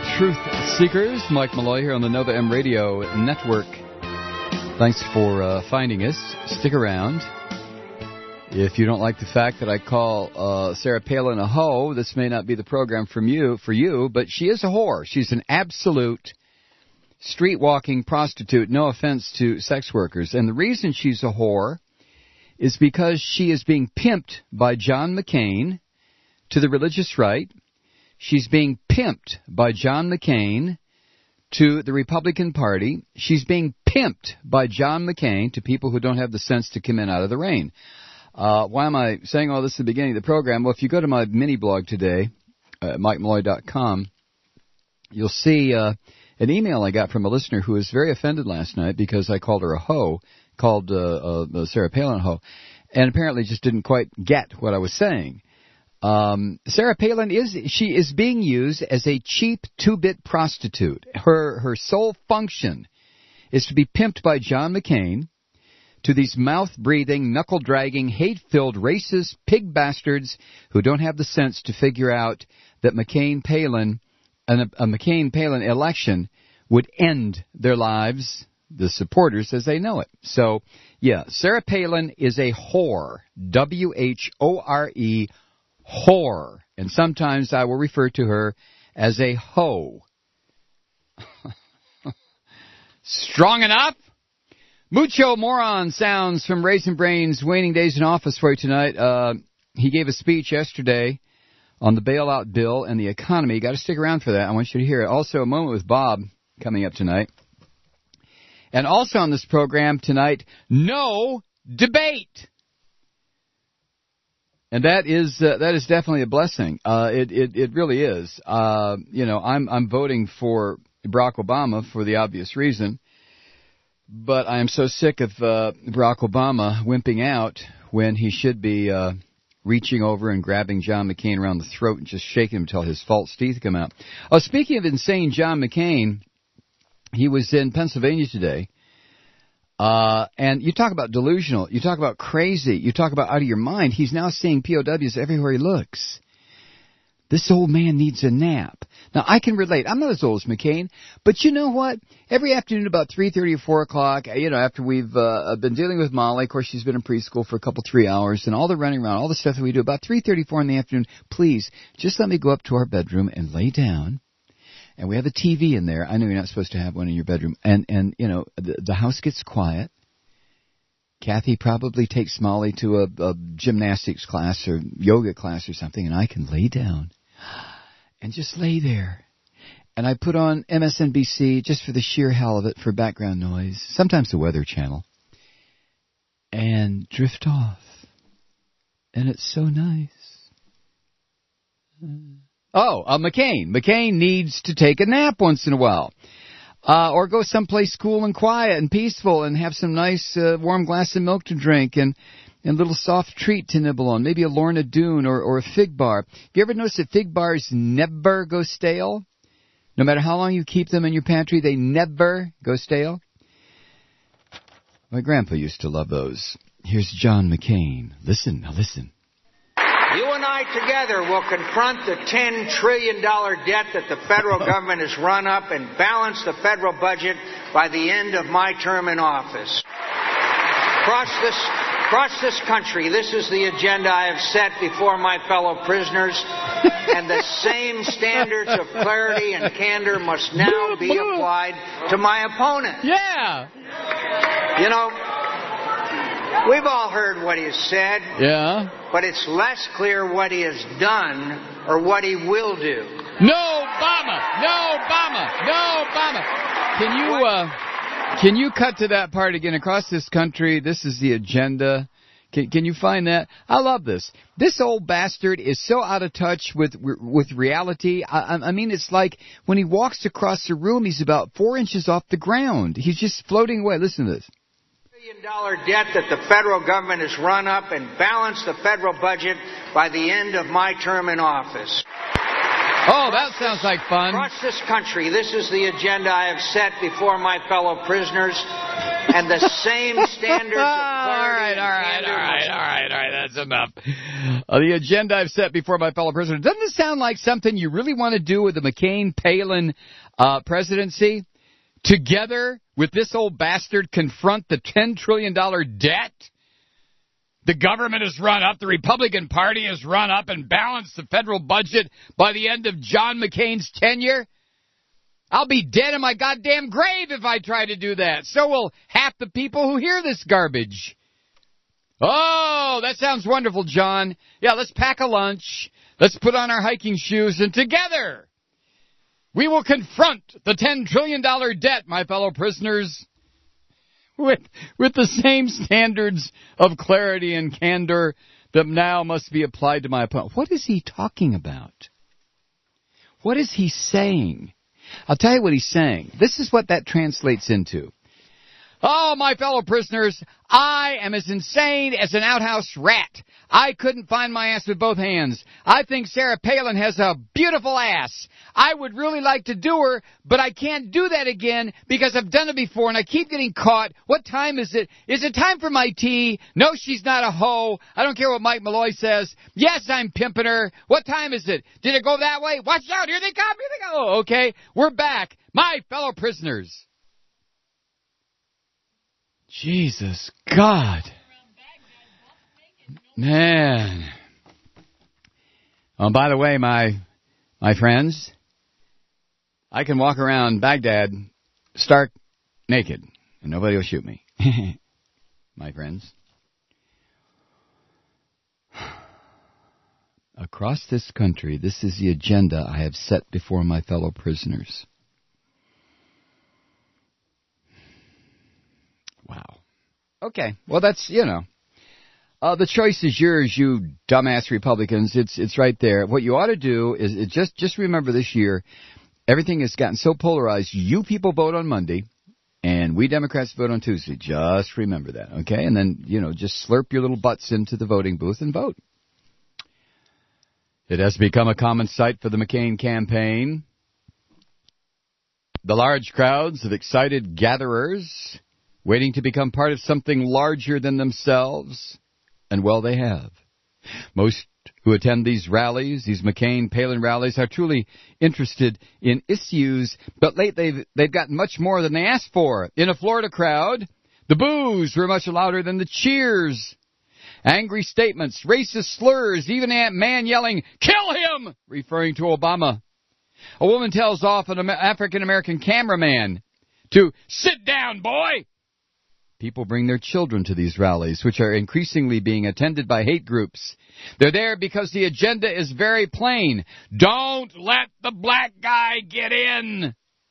Truth Seekers. Mike Malloy here on the Nova M Radio Network. Thanks for finding us. Stick around. If you don't like the fact that I call Sarah Palin a hoe, this may not be the program for you, but she is a whore. She's an absolute street-walking prostitute, no offense to sex workers. And the reason she's a whore is because she is being pimped by John McCain to the religious right. She's being pimped by John McCain to the Republican Party. She's being pimped by John McCain to people who don't have the sense to come in out of the rain. Why am I saying all this at the beginning of the program? Well, if you go to my mini blog today, MikeMalloy.com, you'll see an email I got from a listener who was very offended last night because I called her a hoe, called Sarah Palin a hoe, and apparently just didn't quite get what I was saying. Sarah Palin is being used as a cheap 2-bit prostitute. Her sole function is to be pimped by John McCain to these mouth-breathing, knuckle-dragging, hate-filled, racist pig bastards who don't have the sense to figure out that a McCain-Palin election would end their lives, the supporters, as they know it. So, yeah, Sarah Palin is a whore, W-H-O-R-E, whore, and sometimes I will refer to her as a hoe. Strong enough? Mucho Moron sounds from Raisin Brain's Waning Days in Office for you tonight. He gave a speech yesterday on the bailout bill and the economy. You got to stick around for that. I want you to hear it. Also, a moment with Bob coming up tonight. And also on this program tonight, no debate. And that is definitely a blessing. It really is. I'm voting for Barack Obama for the obvious reason, but I am so sick of Barack Obama wimping out when he should be reaching over and grabbing John McCain around the throat and just shaking him until his false teeth come out. Oh, speaking of insane John McCain, he was in Pennsylvania today. And you talk about delusional, you talk about crazy, you talk about out of your mind. He's now seeing POWs everywhere he looks. This old man needs a nap. Now, I can relate. I'm not as old as McCain, but you know what? Every afternoon about 3:30 or 4 o'clock, after we've been dealing with Molly, of course, she's been in preschool for a couple, 3 hours, and all the running around, all the stuff that we do, about 3:34 in the afternoon, please, just let me go up to our bedroom and lay down. And we have a TV in there. I know you're not supposed to have one in your bedroom. And the house gets quiet. Kathy probably takes Molly to a gymnastics class or yoga class or something, and I can lay down and just lay there. And I put on MSNBC just for the sheer hell of it, for background noise, sometimes the Weather Channel, and drift off. And it's so nice. McCain. McCain needs to take a nap once in a while. Or go someplace cool and quiet and peaceful and have some nice warm glass of milk to drink and a little soft treat to nibble on. Maybe a Lorna Doone or a fig bar. Have you ever noticed that fig bars never go stale? No matter how long you keep them in your pantry, they never go stale. My grandpa used to love those. Here's John McCain. Listen. You and I together will confront the $10 trillion debt that the federal government has run up and balance the federal budget by the end of my term in office. Across this country, this is the agenda I have set before my fellow prisoners, and the same standards of clarity and candor must now be applied to my opponent. Yeah. We've all heard what he has said. Yeah. But it's less clear what he has done or what he will do. No Obama! Can you cut to that part again? Across this country, this is the agenda. Can you find that? I love this. This old bastard is so out of touch with reality. I mean, it's like when he walks across the room, he's about 4 inches off the ground. He's just floating away. Listen to this. $1 trillion debt that the federal government has run up and balance the federal budget by the end of my term in office. Oh, that sounds like fun. Across this country, this is the agenda I have set before my fellow prisoners, and the same standards of clarity. All right. That's enough. The agenda I've set before my fellow prisoners. Doesn't this sound like something you really want to do with the McCain-Palin presidency? Together with this old bastard confront the $10 trillion debt? The government has run up, the Republican Party has run up and balanced the federal budget by the end of John McCain's tenure? I'll be dead in my goddamn grave if I try to do that. So will half the people who hear this garbage. Oh, that sounds wonderful, John. Yeah, let's pack a lunch. Let's put on our hiking shoes, and together we will confront the $10 trillion debt, my fellow prisoners, with the same standards of clarity and candor that now must be applied to my opponent. What is he talking about? What is he saying? I'll tell you what he's saying. This is what that translates into. Oh, my fellow prisoners, I am as insane as an outhouse rat. I couldn't find my ass with both hands. I think Sarah Palin has a beautiful ass. I would really like to do her, but I can't do that again because I've done it before and I keep getting caught. What time is it? Is it time for my tea? No, she's not a hoe. I don't care what Mike Malloy says. Yes, I'm pimping her. What time is it? Did it go that way? Watch out. Here they come. Here they go. Oh, okay. We're back. My fellow prisoners. Jesus God. Man. Oh, by the way, my friends, I can walk around Baghdad stark naked, and nobody will shoot me. My friends. Across this country, this is the agenda I have set before my fellow prisoners. Wow. Okay. Well, that's, the choice is yours, you dumbass Republicans. It's right there. What you ought to do is just remember this year, everything has gotten so polarized. You people vote on Monday, and we Democrats vote on Tuesday. Just remember that, okay? And then, just slurp your little butts into the voting booth and vote. It has become a common sight for the McCain campaign. The large crowds of excited gatherers waiting to become part of something larger than themselves. And well, they have. Most who attend these rallies, these McCain-Palin rallies, are truly interested in issues, but lately they've gotten much more than they asked for. In a Florida crowd, the boos were much louder than the cheers. Angry statements, racist slurs, even a man yelling, "Kill him!" referring to Obama. A woman tells off an African-American cameraman to sit down, boy. People bring their children to these rallies, which are increasingly being attended by hate groups. They're there because the agenda is very plain. Don't let the black guy get in.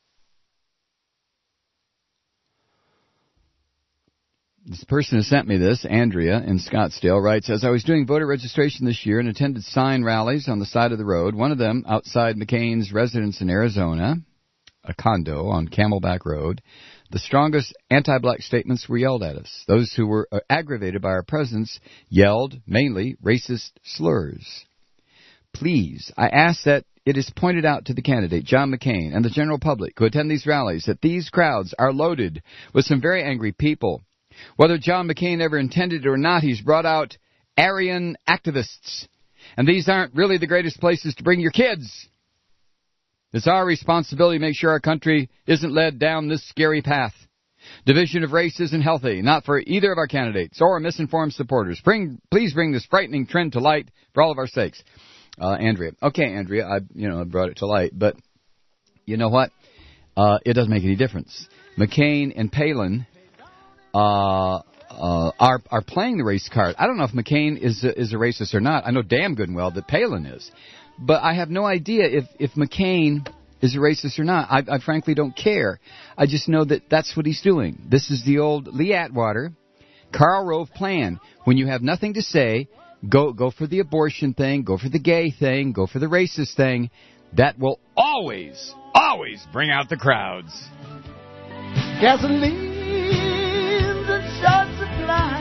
This person who sent me this, Andrea in Scottsdale, writes, as I was doing voter registration this year and attended sign rallies on the side of the road, one of them outside McCain's residence in Arizona, a condo on Camelback Road, the strongest anti-black statements were yelled at us. Those who were aggravated by our presence yelled mainly racist slurs. Please, I ask that it is pointed out to the candidate, John McCain, and the general public who attend these rallies that these crowds are loaded with some very angry people. Whether John McCain ever intended it or not, he's brought out Aryan activists. And these aren't really the greatest places to bring your kids. It's our responsibility to make sure our country isn't led down this scary path. Division of race isn't healthy, not for either of our candidates or misinformed supporters. Please bring this frightening trend to light for all of our sakes. Andrea. Okay, Andrea, I brought it to light, but you know what? It doesn't make any difference. McCain and Palin are playing the race card. I don't know if McCain is a racist or not. I know damn good and well that Palin is. But I have no idea if McCain is a racist or not. I frankly don't care. I just know that that's what he's doing. This is the old Lee Atwater, Karl Rove plan. When you have nothing to say, go for the abortion thing, go for the gay thing, go for the racist thing. That will always bring out the crowds. Gasoline's in short supply.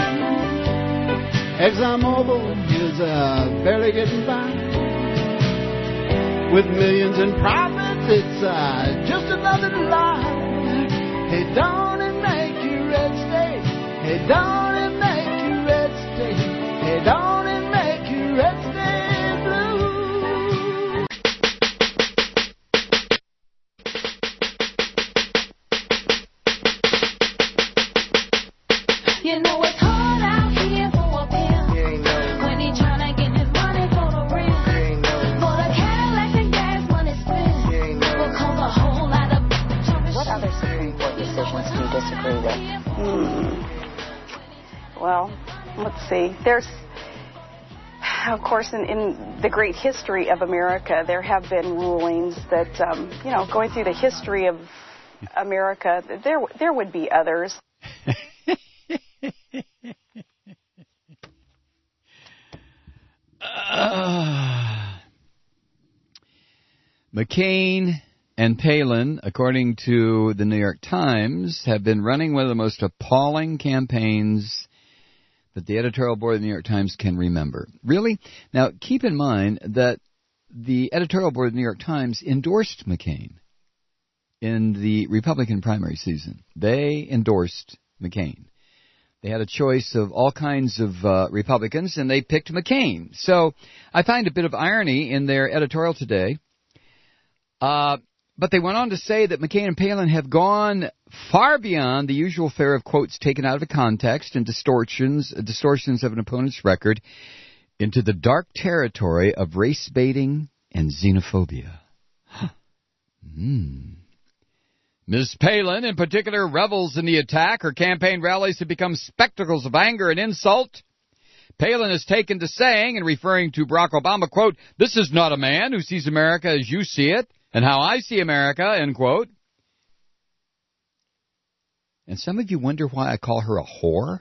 ExxonMobil is barely getting by. With millions in profits, it's just another lie. Hey, don't it make you red state? Hey, don't it make you red state? Hey, well, let's see. There's, of course, in the great history of America, there have been rulings that, going through the history of America, there would be others. McCain and Palin, according to the New York Times, have been running one of the most appalling campaigns that the editorial board of the New York Times can remember. Really? Now, keep in mind that the editorial board of the New York Times endorsed McCain in the Republican primary season. They endorsed McCain. They had a choice of all kinds of Republicans, and they picked McCain. So I find a bit of irony in their editorial today. But they went on to say that McCain and Palin have gone far beyond the usual fare of quotes taken out of context and distortions of an opponent's record into the dark territory of race baiting and xenophobia. Ms. Palin, in particular, revels in the attack. Her campaign rallies have become spectacles of anger and insult. Palin has taken to saying, and referring to Barack Obama, quote, "This is not a man who sees America as you see it, and how I see America," end quote. And some of you wonder why I call her a whore?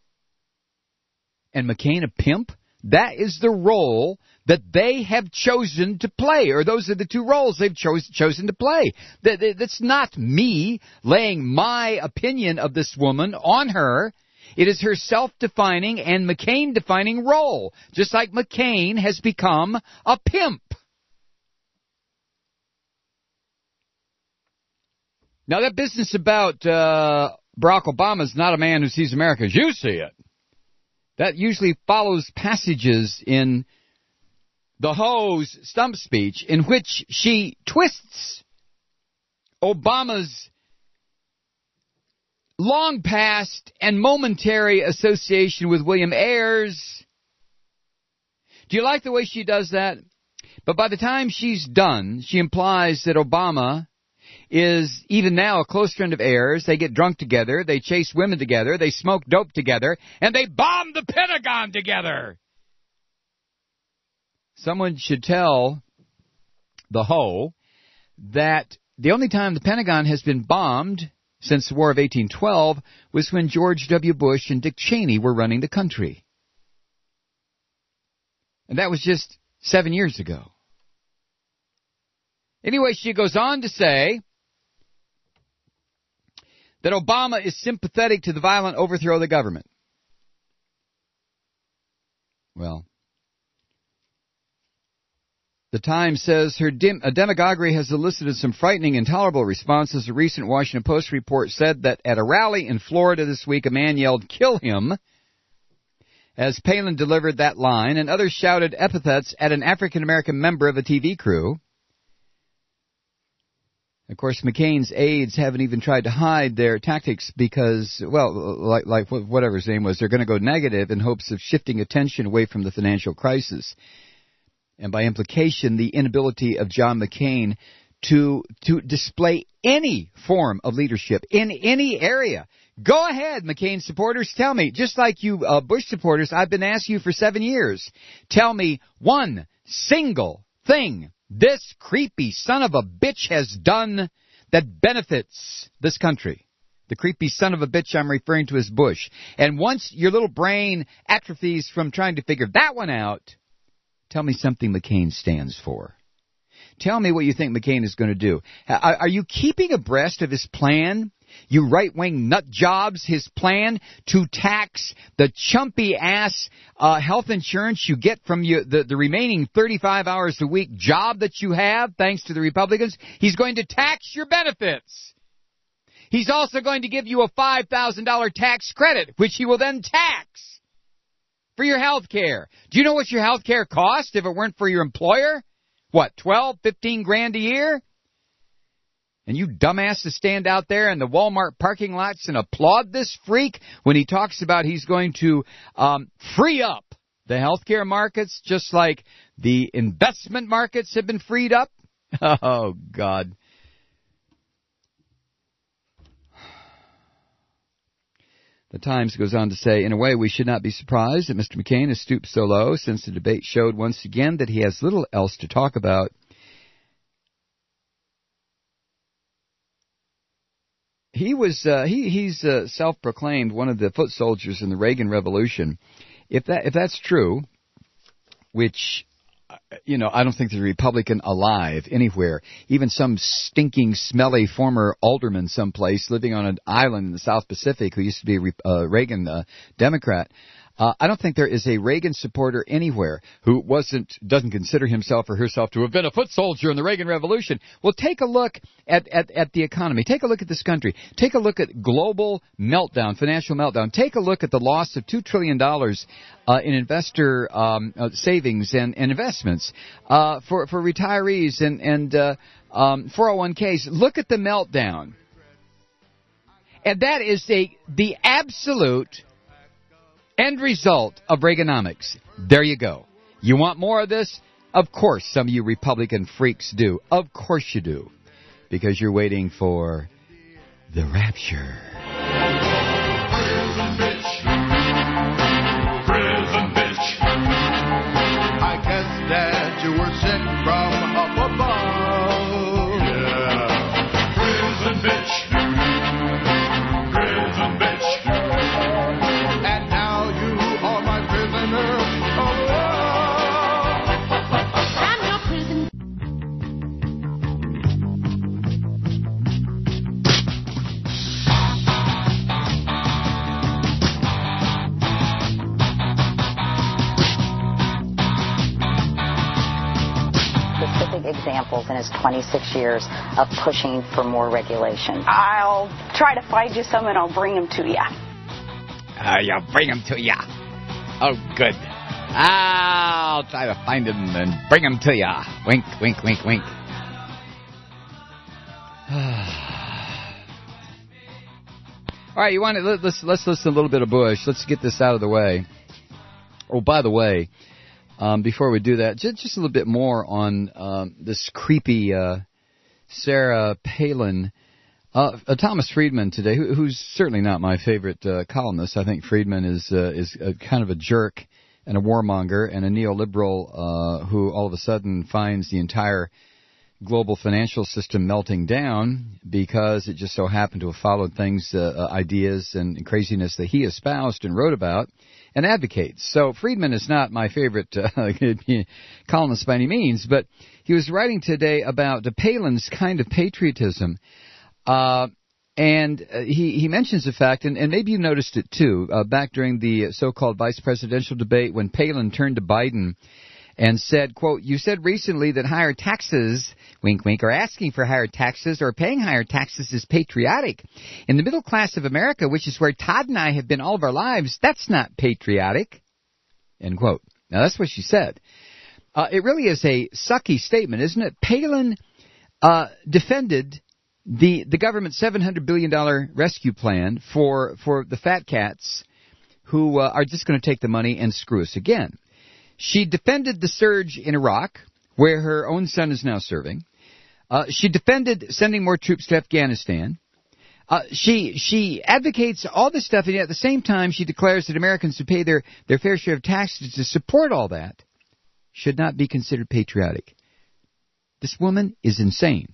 And McCain a pimp? That is the role that they have chosen to play, or those are the two roles they've chosen to play. That's not me laying my opinion of this woman on her. It is her self-defining and McCain-defining role, just like McCain has become a pimp. Now, that business about Barack Obama is not a man who sees America as you see it. That usually follows passages in the Ho's stump speech in which she twists Obama's long past and momentary association with William Ayers. Do you like the way she does that? But by the time she's done, she implies that Obama is even now a close friend of Ayers. They get drunk together, they chase women together, they smoke dope together, and they bomb the Pentagon together. Someone should tell the Ho that the only time the Pentagon has been bombed since the War of 1812 was when George W. Bush and Dick Cheney were running the country. And that was just 7 years ago. Anyway, she goes on to say that Obama is sympathetic to the violent overthrow of the government. Well, the Times says her demagoguery has elicited some frightening, intolerable responses. A recent Washington Post report said that at a rally in Florida this week, a man yelled, "Kill him," as Palin delivered that line, and others shouted epithets at an African-American member of a TV crew. Of course, McCain's aides haven't even tried to hide their tactics because, well, like whatever his name was, they're going to go negative in hopes of shifting attention away from the financial crisis. And by implication, the inability of John McCain to display any form of leadership in any area. Go ahead, McCain supporters, tell me, just like you Bush supporters, I've been asking you for 7 years, tell me one single thing this creepy son of a bitch has done that benefits this country. The creepy son of a bitch I'm referring to as Bush. And once your little brain atrophies from trying to figure that one out, tell me something McCain stands for. Tell me what you think McCain is going to do. Are you keeping abreast of his plan? You right-wing nut jobs, his plan to tax the chumpy-ass health insurance you get from the remaining 35 hours a week job that you have, thanks to the Republicans. He's going to tax your benefits. He's also going to give you a $5,000 tax credit, which he will then tax for your health care. Do you know what your health care cost if it weren't for your employer? What, 12, 15 grand a year? And you dumbasses stand out there in the Walmart parking lots and applaud this freak when he talks about he's going to free up the healthcare markets just like the investment markets have been freed up? Oh, God. The Times goes on to say, in a way, we should not be surprised that Mr. McCain has stooped so low, since the debate showed once again that he has little else to talk about. He's self-proclaimed one of the foot soldiers in the Reagan Revolution. If that's true, which, I don't think there's a Republican alive anywhere, even some stinking, smelly former alderman someplace living on an island in the South Pacific who used to be a Reagan Democrat. I don't think there is a Reagan supporter anywhere who doesn't consider himself or herself to have been a foot soldier in the Reagan Revolution. Well, take a look at the economy. Take a look at this country. Take a look at global meltdown, financial meltdown. Take a look at the loss of $2 trillion in investor savings and investments for retirees and 401ks. Look at the meltdown. And that is the absolute end result of Reaganomics. There you go. You want more of this? Of course some of you Republican freaks do. Of course you do. Because you're waiting for the rapture. Prison bitch. Prison bitch. I guess that you were sent from up above. Yeah. Prison bitch. Prison bitch. Examples in his 26 years of pushing for more regulation. I'll try to find you some and I'll bring them to you. You'll bring them to ya. Oh, good. I'll try to find them and bring them to ya. Wink, wink, wink, wink. All right, let's listen a little bit of Bush. Let's get this out of the way. Oh, by the way, before we do that, just a little bit more on this creepy Sarah Palin. Thomas Friedman today, who's certainly not my favorite columnist. I think Friedman is a kind of a jerk and a warmonger and a neoliberal who all of a sudden finds the entire global financial system melting down because it just so happened to have followed things, ideas and craziness that he espoused and wrote about and advocates. So Friedman is not my favorite columnist by any means, but he was writing today about Palin's kind of patriotism. And he mentions the fact, and maybe you noticed it too, back during the so-called vice presidential debate when Palin turned to Biden and said, quote, "You said recently that higher taxes, wink, wink, or asking for higher taxes or paying higher taxes is patriotic. In the middle class of America, which is where Todd and I have been all of our lives, that's not patriotic." End quote. Now, that's what she said. It really is a sucky statement, isn't it? Palin defended the government's $700 billion rescue plan for the fat cats who are just going to take the money and screw us again. She defended the surge in Iraq, where her own son is now serving. She defended sending more troops to Afghanistan. She advocates all this stuff, and yet at the same time she declares that Americans who pay their fair share of taxes to support all that should not be considered patriotic. This woman is insane.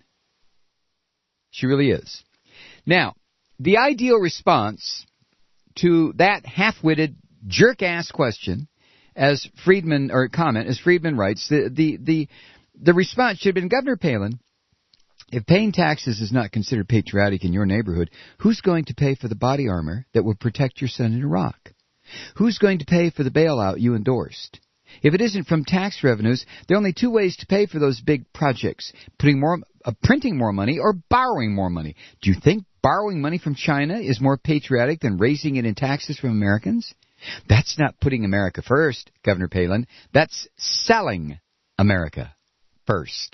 She really is. Now, the ideal response to that half-witted, jerk-ass question, as Friedman writes, the response should have been, Governor Palin, if paying taxes is not considered patriotic in your neighborhood, who's going to pay for the body armor that would protect your son in Iraq? Who's going to pay for the bailout you endorsed? If it isn't from tax revenues, there are only two ways to pay for those big projects, printing more money or borrowing more money. Do you think borrowing money from China is more patriotic than raising it in taxes from Americans? That's not putting America first, Governor Palin. That's selling America first.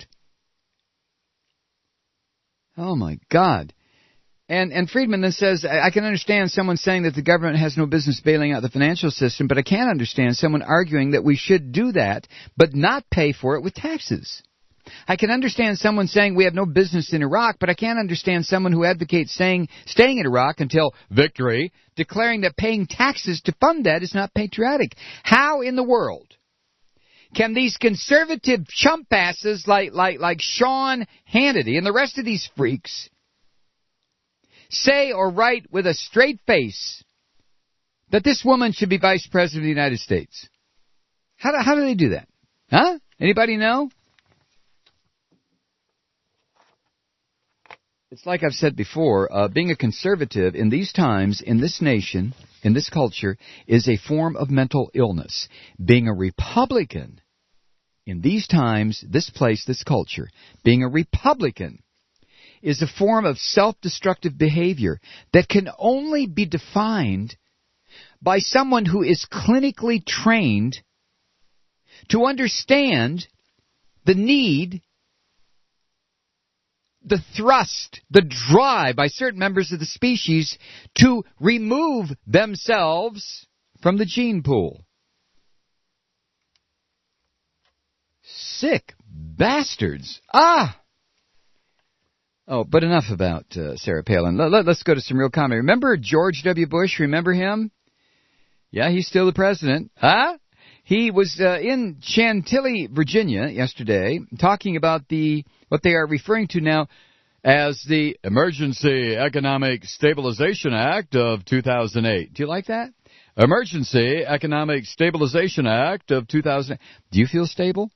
Oh, my God. And Friedman then says, I can understand someone saying that the government has no business bailing out the financial system, but I can't understand someone arguing that we should do that, but not pay for it with taxes. I can understand someone saying we have no business in Iraq, but I can't understand someone who advocates staying in Iraq until victory, declaring that paying taxes to fund that is not patriotic. How in the world can these conservative chump asses like Sean Hannity and the rest of these freaks say or write with a straight face that this woman should be vice president of the United States? How do they do that? Huh? Anybody know? It's like I've said before, being a conservative in these times, in this nation, in this culture, is a form of mental illness. Being a Republican in these times, this place, this culture, being a Republican is a form of self-destructive behavior that can only be defined by someone who is clinically trained to understand the need, the thrust, the drive by certain members of the species to remove themselves from the gene pool. Sick bastards. Oh, but enough about Sarah Palin. Let's go to some real comment. Remember George W. Bush? Remember him? Yeah, he's still the president. Huh? He was in Chantilly, Virginia yesterday talking about what they are referring to now as the Emergency Economic Stabilization Act of 2008. Do you like that? Emergency Economic Stabilization Act of 2008. Do you feel stable?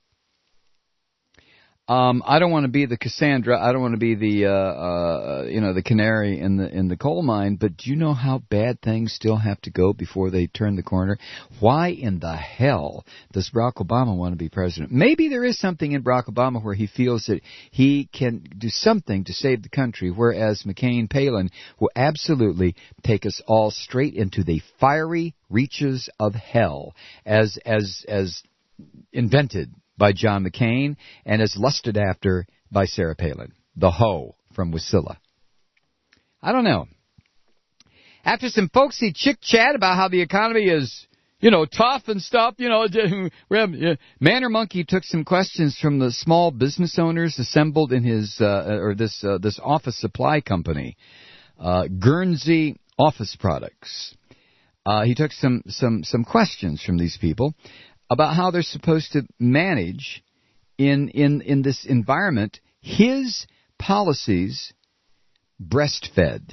I don't want to be the Cassandra. I don't want to be the canary in the coal mine. But do you know how bad things still have to go before they turn the corner? Why in the hell does Barack Obama want to be president? Maybe there is something in Barack Obama where he feels that he can do something to save the country, whereas McCain, Palin will absolutely take us all straight into the fiery reaches of hell, as invented by John McCain and as lusted after by Sarah Palin, the hoe from Wasilla. I don't know. After some folksy chick-chat about how the economy is, tough and stuff, Manor Monkey took some questions from the small business owners assembled in his this office supply company, Guernsey Office Products. He took some questions from these people about how they're supposed to manage in this environment his policies breastfed.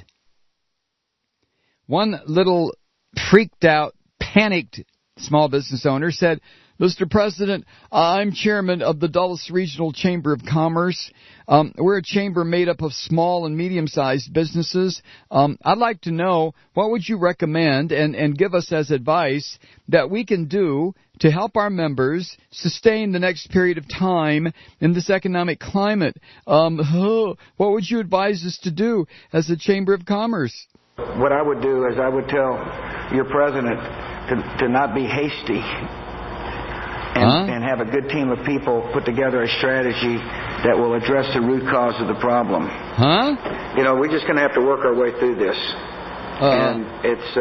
One little freaked out, panicked small business owner said, "Mr. President, I'm chairman of the Dulles Regional Chamber of Commerce. We're a chamber made up of small and medium-sized businesses. I'd like to know what would you recommend and give us as advice that we can do to help our members sustain the next period of time in this economic climate. What would you advise us to do as a Chamber of Commerce?" What I would do is I would tell your president to not be hasty and have a good team of people put together a strategy that will address the root cause of the problem. We're just going to have to work our way through this. And it's...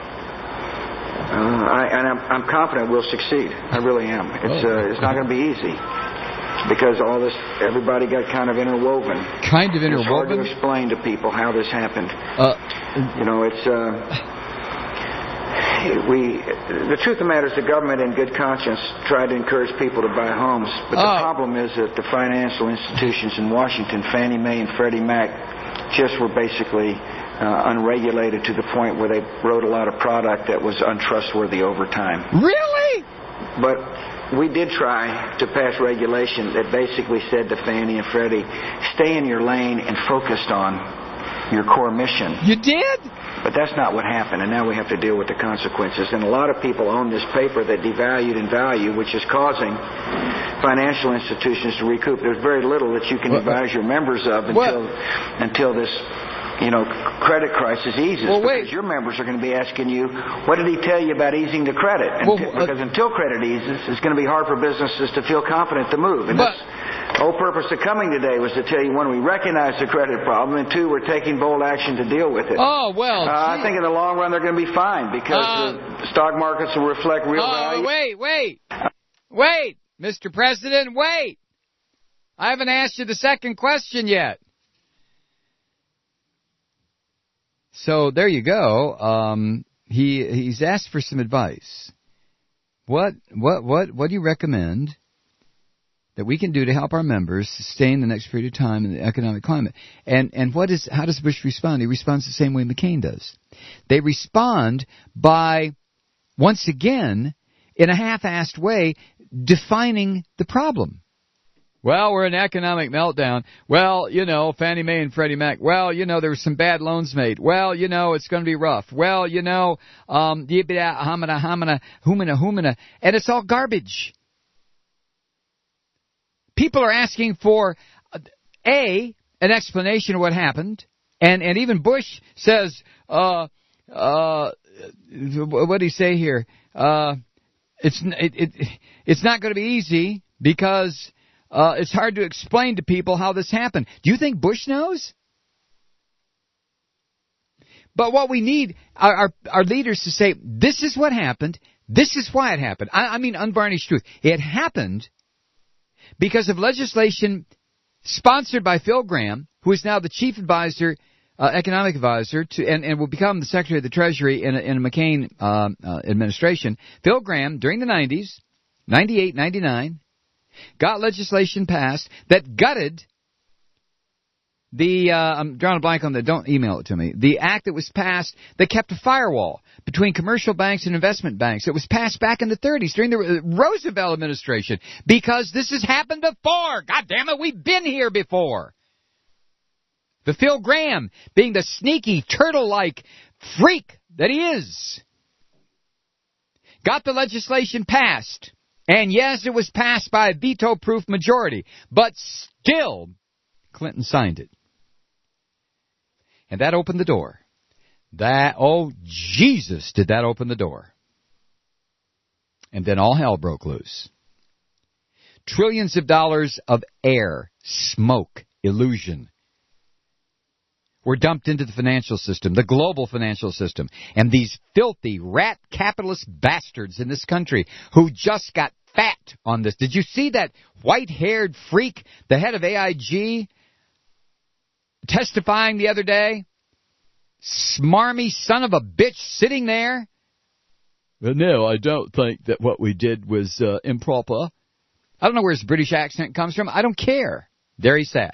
I'm confident we'll succeed. I really am. It's not going to be easy because all this, everybody got kind of interwoven. It's hard to explain to people how this happened. The truth of the matter is the government in good conscience tried to encourage people to buy homes, but the problem is that the financial institutions in Washington, Fannie Mae and Freddie Mac, just were basically unregulated to the point where they wrote a lot of product that was untrustworthy over time. Really? But we did try to pass regulation that basically said to Fannie and Freddie, stay in your lane and focused on your core mission. You did? But that's not what happened, and now we have to deal with the consequences. And a lot of people own this paper that devalued in value, which is causing financial institutions to recoup. There's very little that you can advise your members of until this credit crisis eases, because your members are going to be asking you, what did he tell you about easing the credit? Because until credit eases, it's going to be hard for businesses to feel confident to move. And the whole purpose of coming today was to tell you, one, we recognize the credit problem, and two, we're taking bold action to deal with it. I think in the long run they're going to be fine, because the stock markets will reflect real value. Wait, Mr. President, wait! I haven't asked you the second question yet. So there you go. He's asked for some advice. What do you recommend that we can do to help our members sustain the next period of time in the economic climate? And how does Bush respond? He responds the same way McCain does. They respond by, once again, in a half-assed way, defining the problem. Well, we're in an economic meltdown. Well, Fannie Mae and Freddie Mac. Well, there were some bad loans made. Well, it's going to be rough. Well, humana, and it's all garbage. People are asking for, an explanation of what happened, and even Bush says, what do you say here? It's not going to be easy because it's hard to explain to people how this happened. Do you think Bush knows? But what we need are leaders to say, this is what happened, this is why it happened. I mean unvarnished truth. It happened because of legislation sponsored by Phil Gramm, who is now the chief advisor, economic advisor, and will become the Secretary of the Treasury in a McCain administration. Phil Gramm, during the 90s, 98, 99, got legislation passed that gutted the, I'm drawing a blank on the, don't email it to me, the act that was passed that kept a firewall between commercial banks and investment banks. It was passed back in the 30s during the Roosevelt administration because this has happened before. God damn it, we've been here before. The Phil Gramm, being the sneaky, turtle-like freak that he is, got the legislation passed. And yes, it was passed by a veto-proof majority, but still, Clinton signed it. And that opened the door. Oh, Jesus, did that open the door. And then all hell broke loose. Trillions of dollars of air, smoke, illusion were dumped into the financial system, the global financial system. And these filthy rat capitalist bastards in this country who just got fat on this. Did you see that white-haired freak, the head of AIG, testifying the other day? Smarmy son of a bitch sitting there? Well, no, I don't think that what we did was improper. I don't know where his British accent comes from. I don't care. There he sat.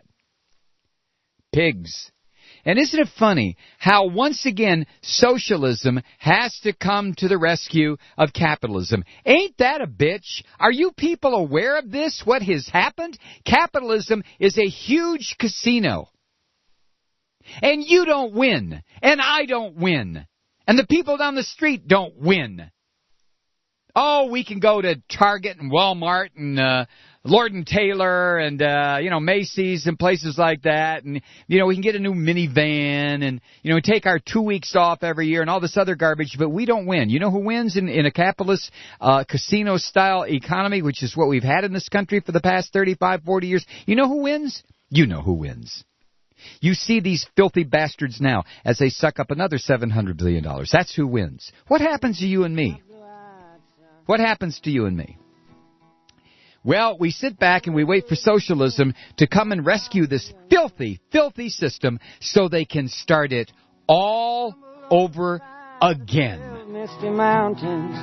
Pigs. And isn't it funny how, once again, socialism has to come to the rescue of capitalism? Ain't that a bitch? Are you people aware of this, what has happened? Capitalism is a huge casino. And you don't win. And I don't win. And the people down the street don't win. Oh, we can go to Target and Walmart and Lord & Taylor and, Macy's and places like that. And, we can get a new minivan and, take our 2 weeks off every year and all this other garbage, but we don't win. You know who wins in a capitalist casino-style economy, which is what we've had in this country for the past 35, 40 years? You know who wins? You know who wins. You see these filthy bastards now as they suck up another $700 billion. That's who wins. What happens to you and me? What happens to you and me? Well, we sit back and we wait for socialism to come and rescue this filthy, filthy system so they can start it all over again. Misty mountains.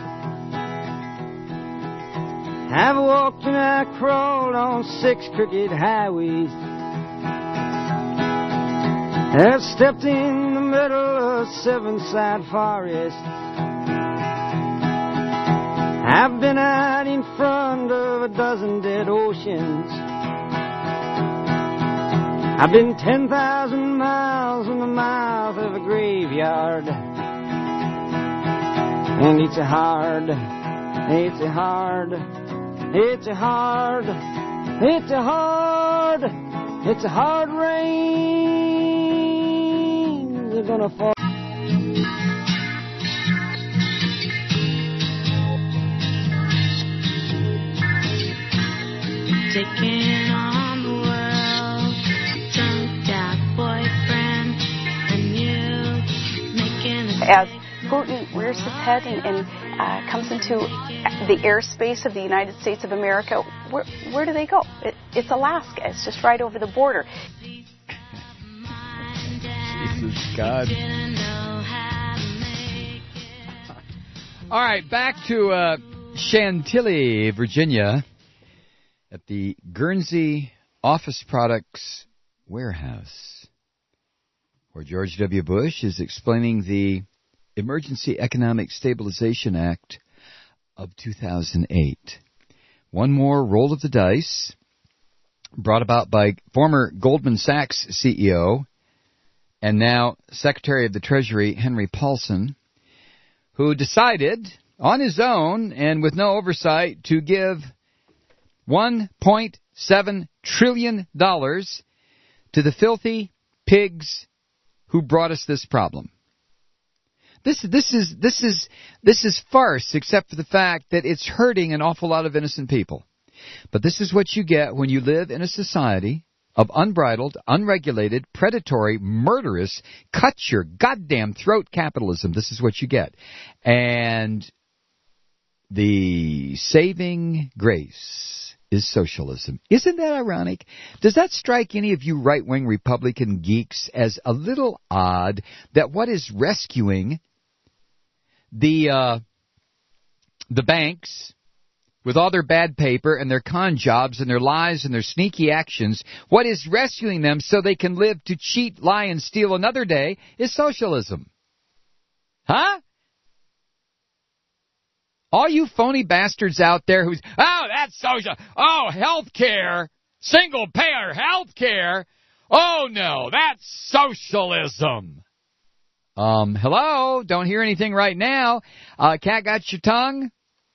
I've walked and I crawled on 6 crooked highways. I've stepped in the middle of 7-side forest. I've been out in front of a dozen dead oceans. I've been 10,000 miles in the mouth of a graveyard. And it's a hard rain. They're gonna fall. Taking on the world, drunk out boyfriend, and you making a As Putin rears his head and comes into the airspace of the United States of America, where do they go? it's Alaska. It's just right over the border. Jesus God. All right, back to Chantilly, Virginia, at the Guernsey Office Products Warehouse, where George W. Bush is explaining the Emergency Economic Stabilization Act of 2008. One more roll of the dice, brought about by former Goldman Sachs CEO and now Secretary of the Treasury Henry Paulson, who decided on his own and with no oversight to give $1.7 trillion to the filthy pigs who brought us this problem. This is farce, except for the fact that it's hurting an awful lot of innocent people. But this is what you get when you live in a society of unbridled, unregulated, predatory, murderous, cut your goddamn throat capitalism. This is what you get. And the saving grace is socialism. Isn't that ironic? Does that strike any of you right-wing Republican geeks as a little odd that what is rescuing the banks with all their bad paper and their con jobs and their lies and their sneaky actions, what is rescuing them so they can live to cheat, lie, and steal another day is socialism? Huh? All you phony bastards out there who's, oh, that's social, oh, health care, single payer health care, oh no, that's socialism. Hello? Don't hear anything right now. Cat got your tongue?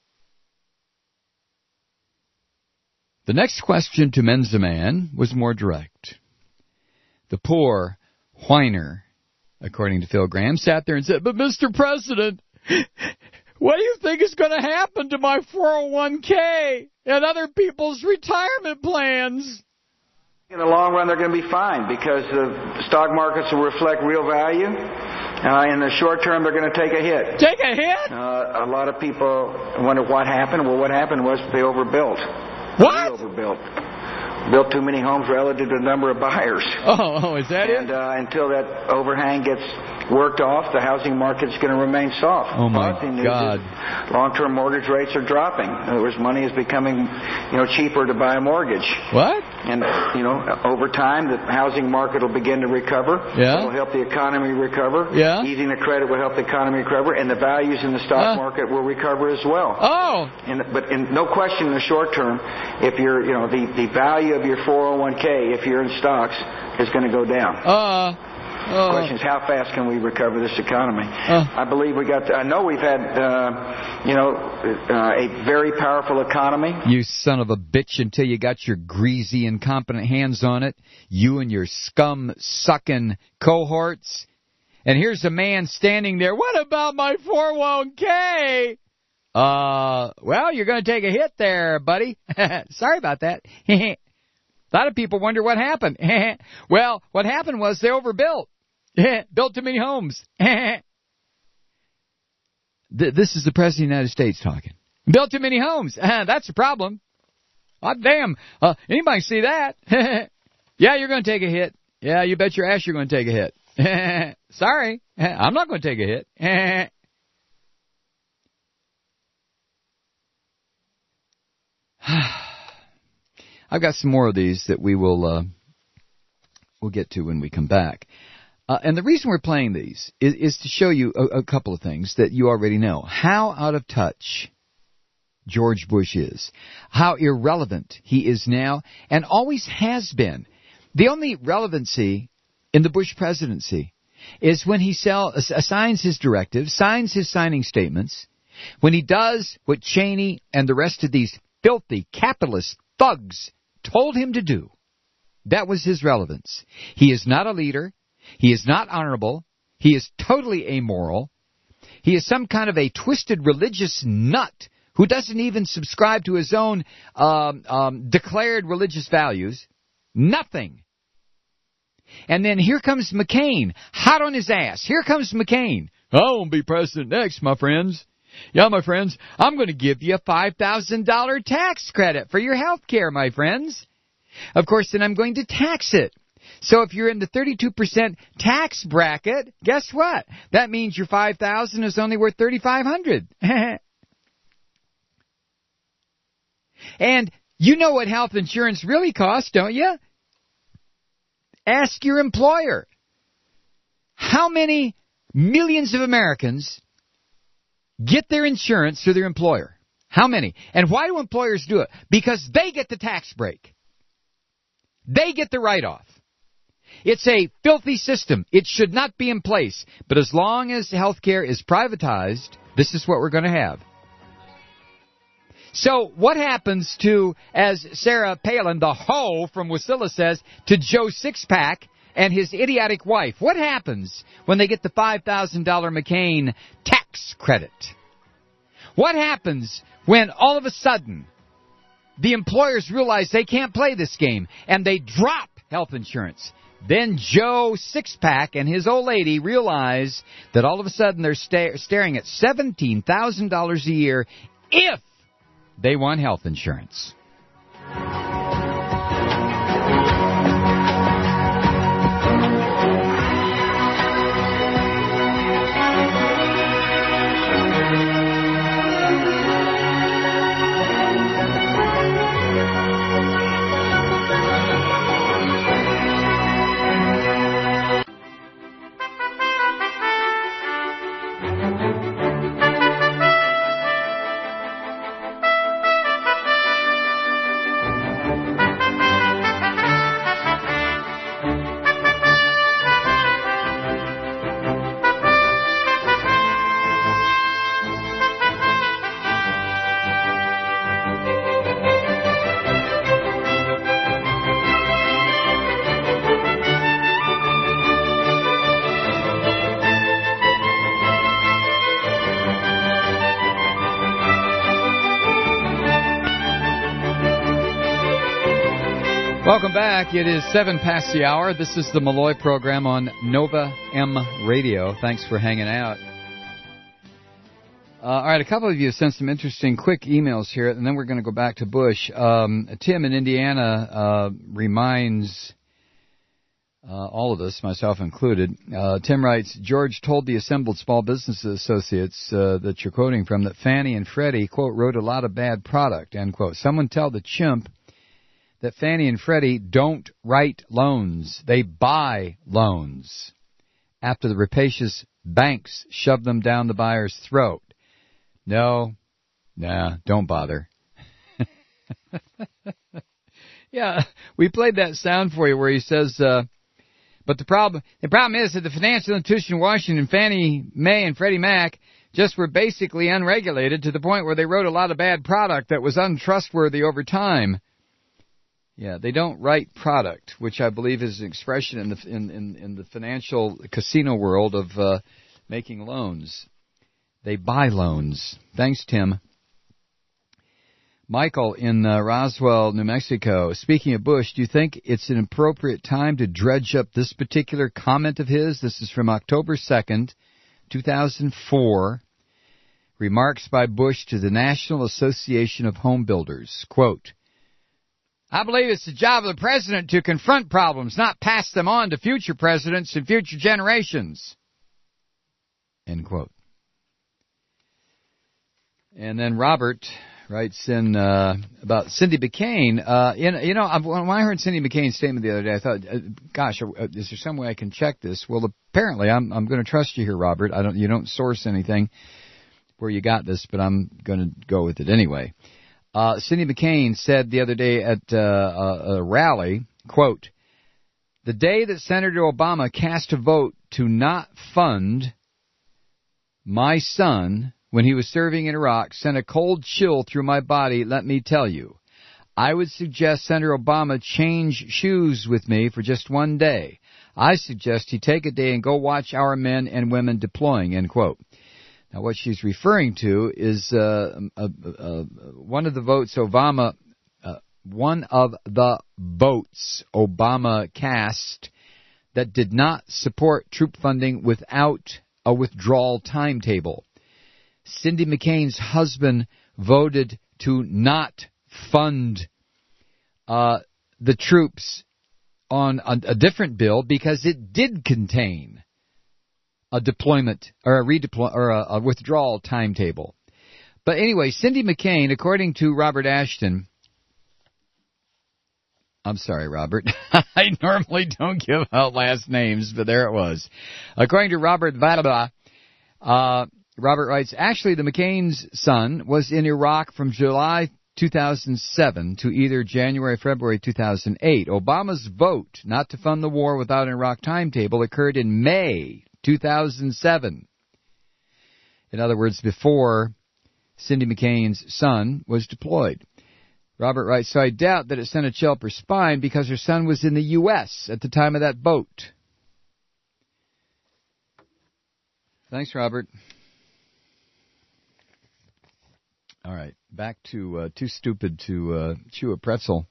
The next question to Menziman was more direct. The poor whiner, according to Phil Graham, sat there and said, but Mr. President, what do you think is going to happen to my 401k and other people's retirement plans? In the long run, they're going to be fine because the stock markets will reflect real value. In the short term, they're going to take a hit. Take a hit? A lot of people wonder what happened. Well, what happened was they overbuilt. What? They overbuilt. Built too many homes relative to the number of buyers. Oh, is that it? And until that overhang gets worked off, the housing market's going to remain soft. Oh, my God. Long-term mortgage rates are dropping. In other words, money is becoming, cheaper to buy a mortgage. What? And, over time, the housing market will begin to recover. Yeah. It will help the economy recover. Yeah. Easing the credit will help the economy recover, and the values in the stock market will recover as well. Oh. But no question in the short term, if you're, the value of your 401k, if you're in stocks, is going to go down. The question is, how fast can we recover this economy? I believe I know we've had, a very powerful economy. You son of a bitch, until you got your greasy, incompetent hands on it. You and your scum-sucking cohorts. And here's a man standing there, what about my 401k? Well, you're going to take a hit there, buddy. Sorry about that. A lot of people wonder what happened. Well, what happened was they overbuilt. Built too many homes. This is the President of the United States talking. Built too many homes. That's the problem. Oh, damn. Anybody see that? Yeah, you're going to take a hit. Yeah, you bet your ass you're going to take a hit. Sorry. I'm not going to take a hit. I've got some more of these that we'll get to when we come back. And the reason we're playing these is to show you a couple of things that you already know. How out of touch George Bush is. How irrelevant he is now and always has been. The only relevancy in the Bush presidency is when he signs his directives, signs his signing statements, when he does what Cheney and the rest of these filthy capitalist thugs told him to do. That was his relevance. He is not a leader. He is not honorable. He is totally amoral. He is some kind of a twisted religious nut who doesn't even subscribe to his own declared religious values. Nothing. And then here comes McCain, hot on his ass. Here comes McCain. I won't be president next, my friends. Yeah, my friends, I'm going to give you a $5,000 tax credit for your health care, my friends. Of course, then I'm going to tax it. So if you're in the 32% tax bracket, guess what? That means your $5,000 is only worth $3,500. And you know what health insurance really costs, don't you? Ask your employer. How many millions of Americans get their insurance through their employer? How many? And why do employers do it? Because they get the tax break. They get the write-off. It's a filthy system. It should not be in place. But as long as health care is privatized, this is what we're going to have. So what happens to, as Sarah Palin, the hoe from Wasilla says, to Joe Sixpack and his idiotic wife? What happens when they get the $5,000 McCain tax credit? What happens when all of a sudden the employers realize they can't play this game and they drop health insurance? Then Joe Sixpack and his old lady realize that all of a sudden they're staring at $17,000 a year if they want health insurance. Welcome back. It is 7 past the hour. This is the Malloy program on Nova M Radio. Thanks for hanging out. All right, a couple of you sent some interesting quick emails here, and then we're going to go back to Bush. Tim in Indiana reminds all of us, myself included. Tim writes, George told the assembled Small Business Associates that you're quoting from that Fannie and Freddie, quote, wrote a lot of bad product, end quote. Someone tell the chimp that Fannie and Freddie don't write loans. They buy loans after the rapacious banks shove them down the buyer's throat. No, don't bother. Yeah, we played that sound for you where he says, but the problem is that the financial institution in Washington, Fannie Mae and Freddie Mac, just were basically unregulated to the point where they wrote a lot of bad product that was untrustworthy over time. Yeah, they don't write product, which I believe is an expression in the financial casino world of making loans. They buy loans. Thanks, Tim. Michael in Roswell, New Mexico. Speaking of Bush, do you think it's an appropriate time to dredge up this particular comment of his? This is from October 2nd, 2004. Remarks by Bush to the National Association of Home Builders. Quote, I believe it's the job of the president to confront problems, not pass them on to future presidents and future generations. End quote. And then Robert writes in about Cindy McCain. When I heard Cindy McCain's statement the other day, I thought, gosh, is there some way I can check this? Well, apparently, I'm going to trust you here, Robert. You don't source anything where you got this, but I'm going to go with it anyway. Cindy McCain said the other day at a rally, quote, the day that Senator Obama cast a vote to not fund my son when he was serving in Iraq sent a cold chill through my body, let me tell you. I would suggest Senator Obama change shoes with me for just one day. I suggest he take a day and go watch our men and women deploying, end quote. Now, what she's referring to is one of the votes Obama cast that did not support troop funding without a withdrawal timetable. Cindy McCain's husband voted to not fund the troops on a different bill because it did contain a deployment or a withdrawal timetable. But anyway, Cindy McCain, according to Robert Ashton, I'm sorry, Robert. I normally don't give out last names, but there it was. According to Robert Vadaba, Robert writes, actually, the McCain's son was in Iraq from July 2007 to either January, February 2008. Obama's vote not to fund the war without an Iraq timetable occurred in May 2007. In other words, before Cindy McCain's son was deployed. Robert writes, so I doubt that it sent a chill up her spine because her son was in the U.S. at the time of that vote. Thanks, Robert. All right, back to Too Stupid to Chew a Pretzel.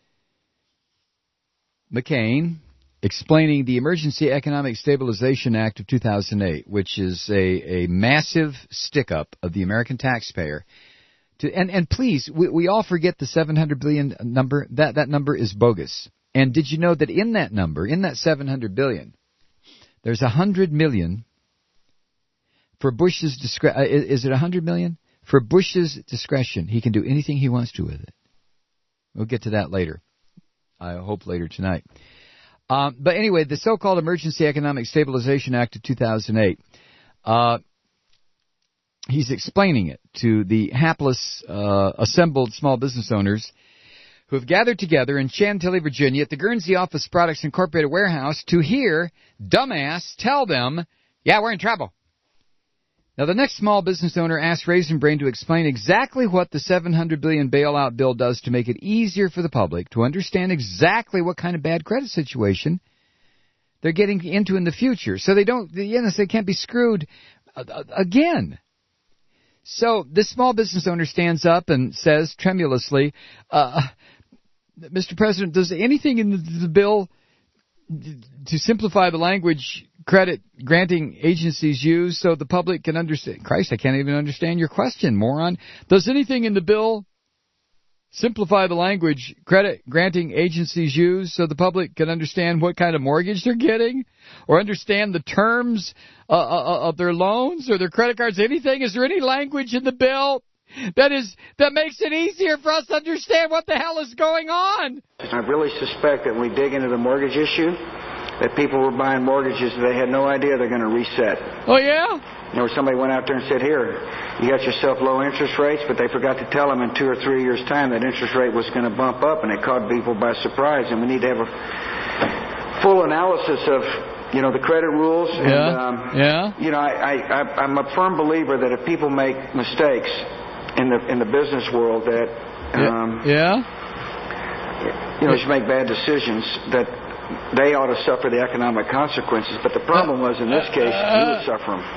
McCain explaining the Emergency Economic Stabilization Act of 2008, which is a massive stick-up of the American taxpayer. And please, we all forget the $700 billion number. That number is bogus. And did you know that in that number, in that $700 billion, there's $100 million for Bush's discretion? Is it $100 million? For Bush's discretion, he can do anything he wants to with it. We'll get to that later. I hope later tonight. But anyway, the so-called Emergency Economic Stabilization Act of 2008, he's explaining it to the hapless assembled small business owners who have gathered together in Chantilly, Virginia at the Guernsey Office Products Incorporated warehouse to hear dumbass tell them, yeah, we're in trouble. Now, the next small business owner asked Raisin Brain to explain exactly what the $700 billion bailout bill does to make it easier for the public to understand exactly what kind of bad credit situation they're getting into in the future, so they can't be screwed again. So this small business owner stands up and says tremulously, Mr. President, does anything in the bill to simplify the language credit granting agencies use so the public can understand? Christ, I can't even understand your question, moron. Does anything in the bill simplify the language credit granting agencies use so the public can understand what kind of mortgage they're getting or understand the terms of their loans or their credit cards? Anything? Is there any language in the bill that makes it easier for us to understand what the hell is going on? I really suspect that when we dig into the mortgage issue, that people were buying mortgages that they had no idea they're going to reset. Oh, yeah? You know, somebody went out there and said, here, you got yourself low interest rates, but they forgot to tell them in 2 or 3 years' time that interest rate was going to bump up, and it caught people by surprise. And we need to have a full analysis of, the credit rules. And, I'm a firm believer that if people make mistakes in the business world that, should make bad decisions, that they ought to suffer the economic consequences. But the problem was, in this case, he would suffer them.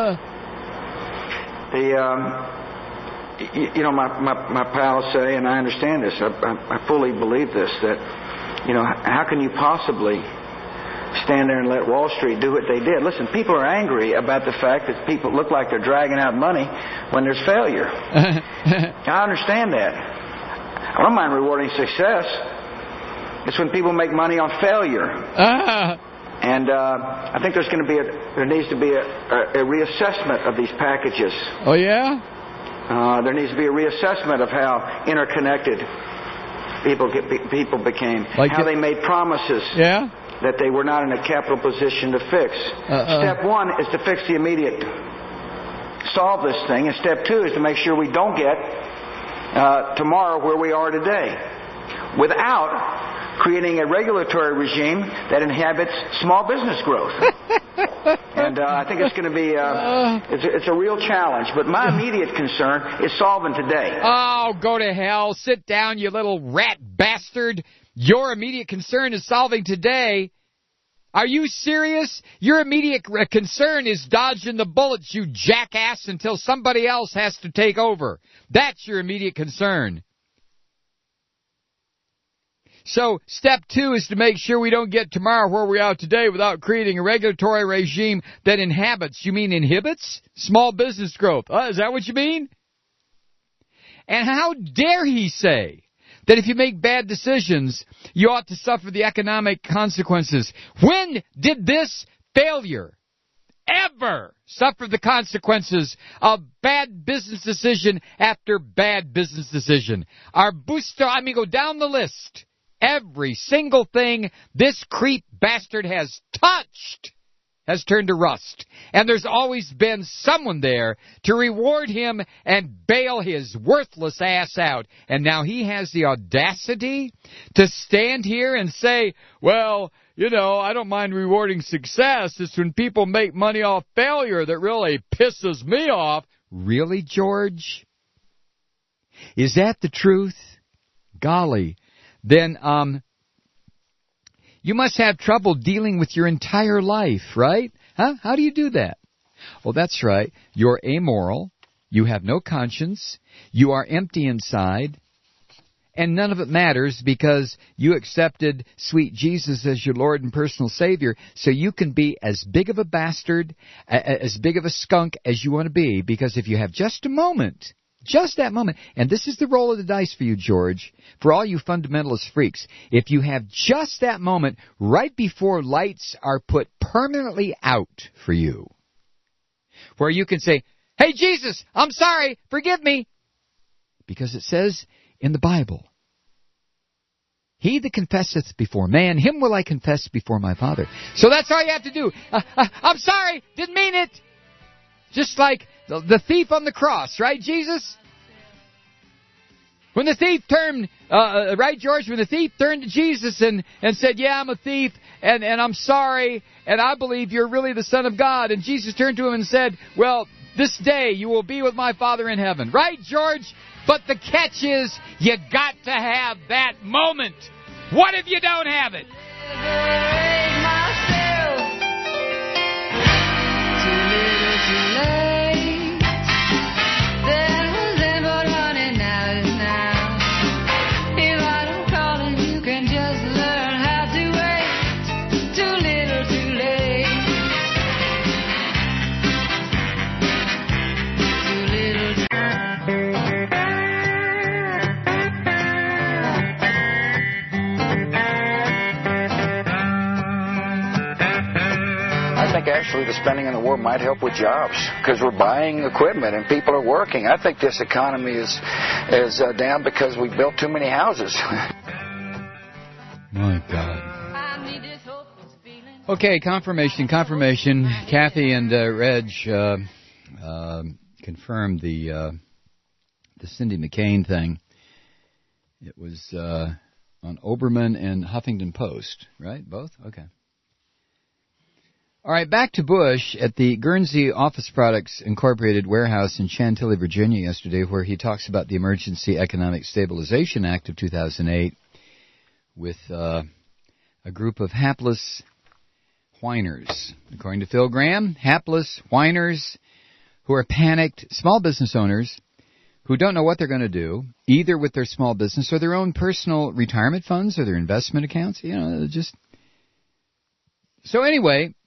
My pals say, and I understand this, I fully believe this, that, how can you possibly stand there and let Wall Street do what they did? Listen, people are angry about the fact that people look like they're dragging out money when there's failure. I understand that. I don't mind rewarding success. It's when people make money on failure. And I think there needs to be a reassessment of these packages. Oh, yeah? There needs to be a reassessment of how interconnected people became. How they made promises that they were not in a capital position to fix. Step one is to fix the immediate, solve this thing. And step two is to make sure we don't get tomorrow where we are today, without creating a regulatory regime that inhabits small business growth. And I think it's going to be it's a real challenge. But my immediate concern is solving today. Oh, go to hell. Sit down, you little rat bastard. Your immediate concern is solving today. Are you serious? Your immediate concern is dodging the bullets, you jackass, until somebody else has to take over. That's your immediate concern. So, step two is to make sure we don't get tomorrow where we are today without creating a regulatory regime that inhabits, you mean inhibits, small business growth. Is that what you mean? And how dare he say that if you make bad decisions, you ought to suffer the economic consequences. When did this failure ever suffer the consequences of bad business decision after bad business decision? Arbusto, amigo, down the list. Every single thing this creep bastard has touched has turned to rust. And there's always been someone there to reward him and bail his worthless ass out. And now he has the audacity to stand here and say, well, you know, I don't mind rewarding success. It's when people make money off failure that really pisses me off. Really, George? Is that the truth? Golly. Then, you must have trouble dealing with your entire life, right? Huh? How do you do that? Well, that's right. You're amoral. You have no conscience. You are empty inside. And none of it matters because you accepted sweet Jesus as your Lord and personal Savior, so you can be as big of a bastard, as big of a skunk as you want to be, because if you have just a moment, just that moment, and this is the roll of the dice for you, George, for all you fundamentalist freaks, if you have just that moment right before lights are put permanently out for you, where you can say, hey, Jesus, I'm sorry, forgive me, because it says in the Bible, he that confesseth before man, him will I confess before my Father. So that's all you have to do. I'm sorry, didn't mean it. Just like the thief on the cross, right, Jesus? When the thief turned, right, George? When the thief turned to Jesus and said, yeah, I'm a thief, and I'm sorry, and I believe you're really the Son of God. And Jesus turned to him and said, well, this day you will be with my Father in heaven. Right, George? But the catch is, you got to have that moment. What if you don't have it? I think actually the spending in the war might help with jobs because we're buying equipment and people are working. I think this economy is down because we built too many houses. My God. Okay, confirmation. Kathy and Reg confirmed the Cindy McCain thing. It was on Oberman and Huffington Post, right? Both? Okay. All right, back to Bush at the Guernsey Office Products Incorporated warehouse in Chantilly, Virginia yesterday, where he talks about the Emergency Economic Stabilization Act of 2008 with a group of hapless whiners. According to Phil Graham, hapless whiners who are panicked, small business owners who don't know what they're going to do, either with their small business or their own personal retirement funds or their investment accounts. You know, just... So anyway...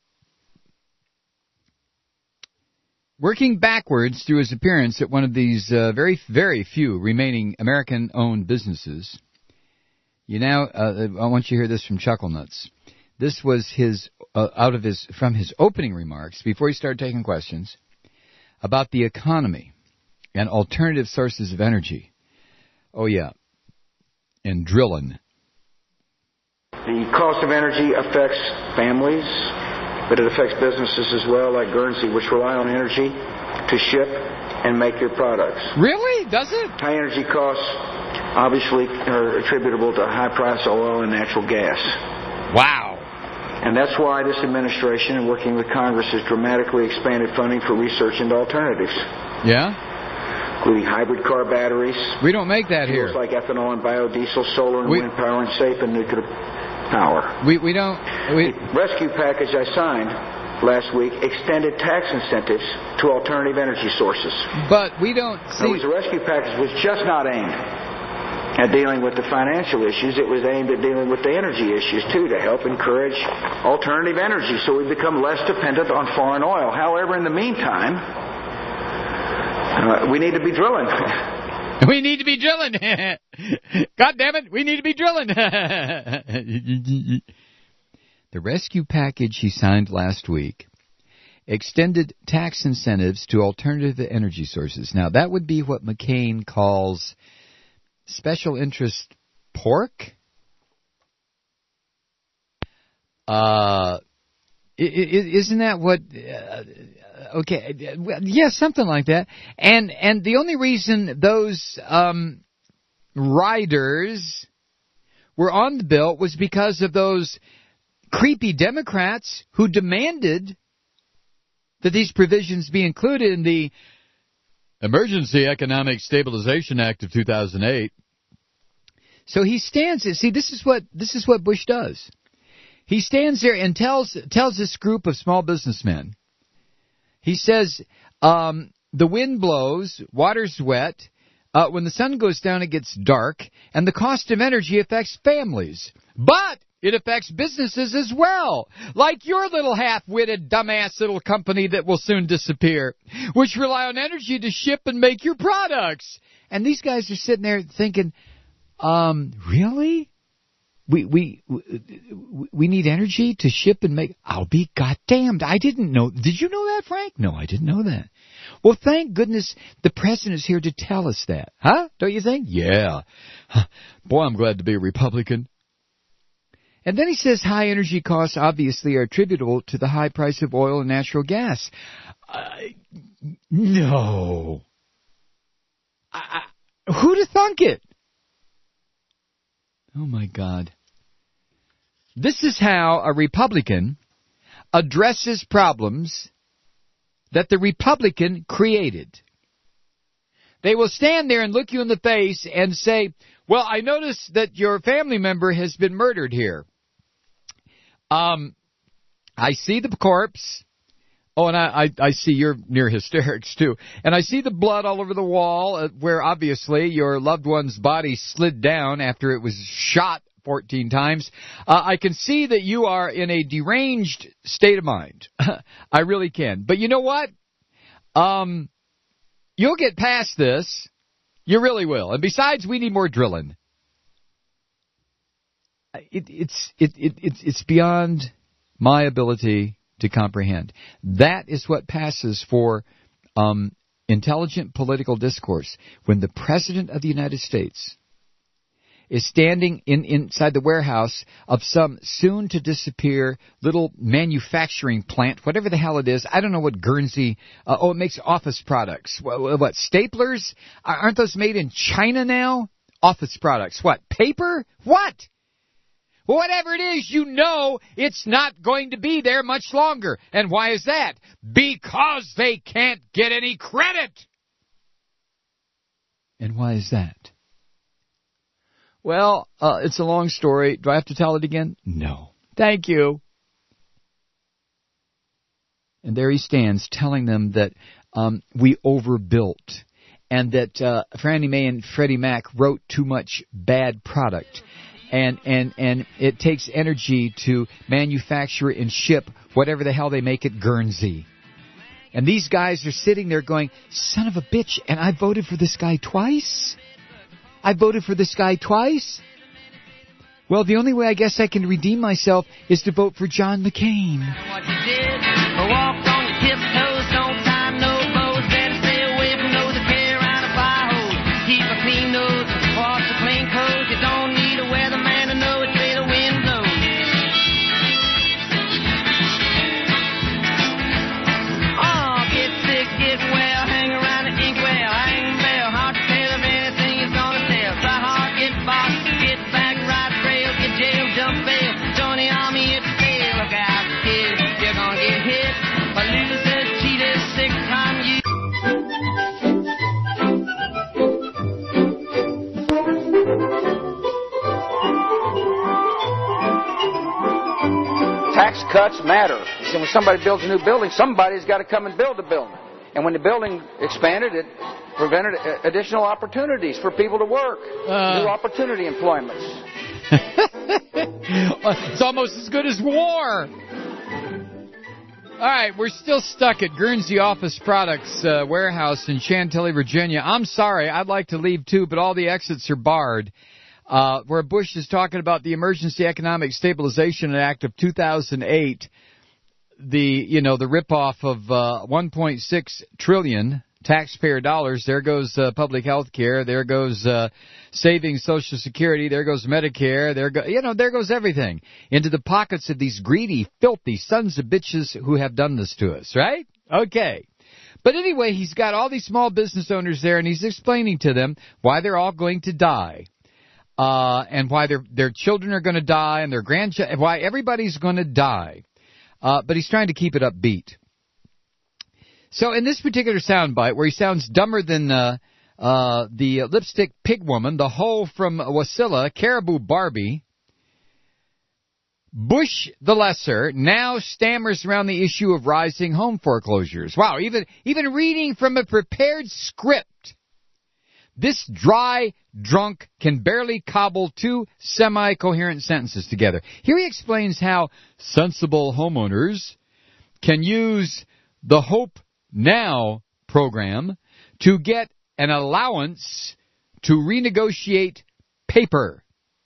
Working backwards through his appearance at one of these very, very few remaining American-owned businesses, I want you to hear this from Chuckle Nuts. This was from his opening remarks before he started taking questions about the economy and alternative sources of energy. Oh yeah, and drilling. The cost of energy affects families. But it affects businesses as well, like Guernsey, which rely on energy to ship and make their products. Really? Does it? High energy costs obviously are attributable to high price oil and natural gas. Wow. And that's why this administration, in working with Congress, has dramatically expanded funding for research into alternatives. Yeah? Including hybrid car batteries. We don't make that here. Like ethanol and biodiesel, solar and wind power, and safe and nuclear power. We don't... The rescue package I signed last week extended tax incentives to alternative energy sources. But we don't see... The rescue package was just not aimed at dealing with the financial issues. It was aimed at dealing with the energy issues, too, to help encourage alternative energy so we become less dependent on foreign oil. However, in the meantime, we need to be drilling. We need to be drilling. God damn it, we need to be drilling. The rescue package he signed last week extended tax incentives to alternative energy sources. Now, that would be what McCain calls special interest pork. Isn't that what? Okay, yeah, something like that. And the only reason those riders were on the bill was because of those creepy Democrats who demanded that these provisions be included in the Emergency Economic Stabilization Act of 2008. So he stands there. See, this is what Bush does. He stands there and tells this group of small businessmen. He says, the wind blows, water's wet, when the sun goes down it gets dark, and the cost of energy affects families. But it affects businesses as well, like your little half-witted, dumbass little company that will soon disappear, which rely on energy to ship and make your products. And these guys are sitting there thinking, really? We need energy to ship and make. I'll be goddamned. I didn't know. Did you know that, Frank? No, I didn't know that. Well, thank goodness the president is here to tell us that. Huh? Don't you think? Yeah. Boy, I'm glad to be a Republican. And then he says high energy costs obviously are attributable to the high price of oil and natural gas. No. Who'd have thunk it? Oh, my God. This is how a Republican addresses problems that the Republican created. They will stand there and look you in the face and say, well, I notice that your family member has been murdered here. I see the corpse. Oh, and I see you're near hysterics, too. And I see the blood all over the wall where, obviously, your loved one's body slid down after it was shot 14 times. I can see that you are in a deranged state of mind. I really can. But you know what? You'll get past this. You really will. And besides, we need more drilling. It's beyond my ability to comprehend. That is what passes for intelligent political discourse. When the President of the United States is standing inside the warehouse of some soon-to-disappear little manufacturing plant, whatever the hell it is. I don't know what Guernsey... it makes office products. What, staplers? Aren't those made in China now? Office products. What, paper? What? Whatever it is, you know it's not going to be there much longer. And why is that? Because they can't get any credit. And why is that? Well, it's a long story. Do I have to tell it again? No. Thank you. And there he stands telling them that we overbuilt and that Fannie Mae and Freddie Mac wrote too much bad product. And it takes energy to manufacture and ship whatever the hell they make at Guernsey. And these guys are sitting there going, son of a bitch, and I voted for this guy twice? I voted for this guy twice? Well, the only way I guess I can redeem myself is to vote for John McCain. What you did, walked on your tiptoes, don't tie no bows, better stay away from those that carry around a fire hose. Keep a clean nose, wash the clean clothes, you don't need a weatherman to know which way the wind blows. Oh, get sick, get well, hang around the inkwell, hang bell, hard to tell if anything is gonna tell. Try hard, get boxed, get back, ride trail, get jail, jump bail, join the army, hit the tail. Look out, kid, you're gonna get hit by losers, cheaters, 6 times you. Tax cuts matter. So when somebody builds a new building, somebody's got to come and build a building. And when the building expanded, it prevented additional opportunities for people to work, new opportunity employments. It's almost as good as war. All right, we're still stuck at Guernsey Office Products warehouse in Chantilly, Virginia. I'm sorry, I'd like to leave too, but all the exits are barred. Where Bush is talking about the Emergency Economic Stabilization Act of 2008, the ripoff of 1.6 trillion taxpayer dollars. There goes public health care. There goes saving Social Security. There goes Medicare. There goes everything into the pockets of these greedy, filthy sons of bitches who have done this to us, right? Okay. But anyway, he's got all these small business owners there, and he's explaining to them why they're all going to die. And why their children are going to die, and their grandchildren, why everybody's going to die. But he's trying to keep it upbeat. So in this particular soundbite, where he sounds dumber than the lipstick pig woman, the hoe from Wasilla, Caribou Barbie, Bush the Lesser now stammers around the issue of rising home foreclosures. Wow, even reading from a prepared script, this dry drunk can barely cobble two semi-coherent sentences together. Here he explains how sensible homeowners can use the Hope Now program to get an allowance to renegotiate paper.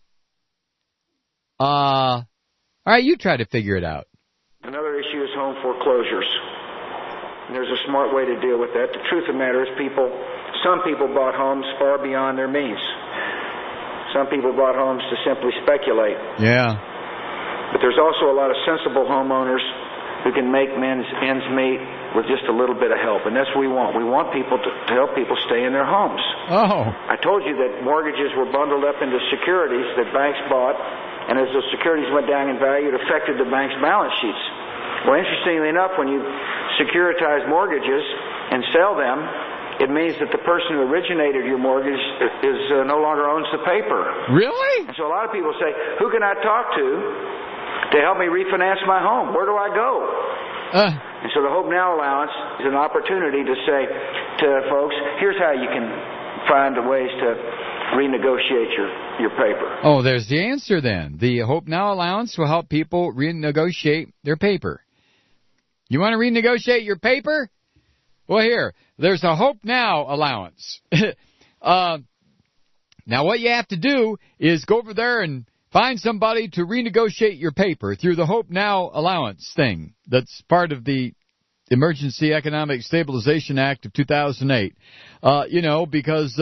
All right, you try to figure it out. Another issue is home foreclosures. And there's a smart way to deal with that. The truth of the matter is some people bought homes far beyond their means. Some people bought homes to simply speculate. Yeah. But there's also a lot of sensible homeowners who can make ends meet with just a little bit of help. And that's what we want. We want people to help people stay in their homes. Oh. I told you that mortgages were bundled up into securities that banks bought, and as those securities went down in value, it affected the bank's balance sheets. Well, interestingly enough, when you securitize mortgages and sell them, it means that the person who originated your mortgage is no longer owns the paper. Really? And so a lot of people say, who can I talk to help me refinance my home? Where do I go? And so the Hope Now allowance is an opportunity to say to folks, here's how you can find ways to renegotiate your paper. Oh, there's the answer then. The Hope Now allowance will help people renegotiate their paper. You want to renegotiate your paper? Well, here, there's a Hope Now allowance. Now, what you have to do is go over there and find somebody to renegotiate your paper through the Hope Now allowance thing. That's part of the Emergency Economic Stabilization Act of 2008. Because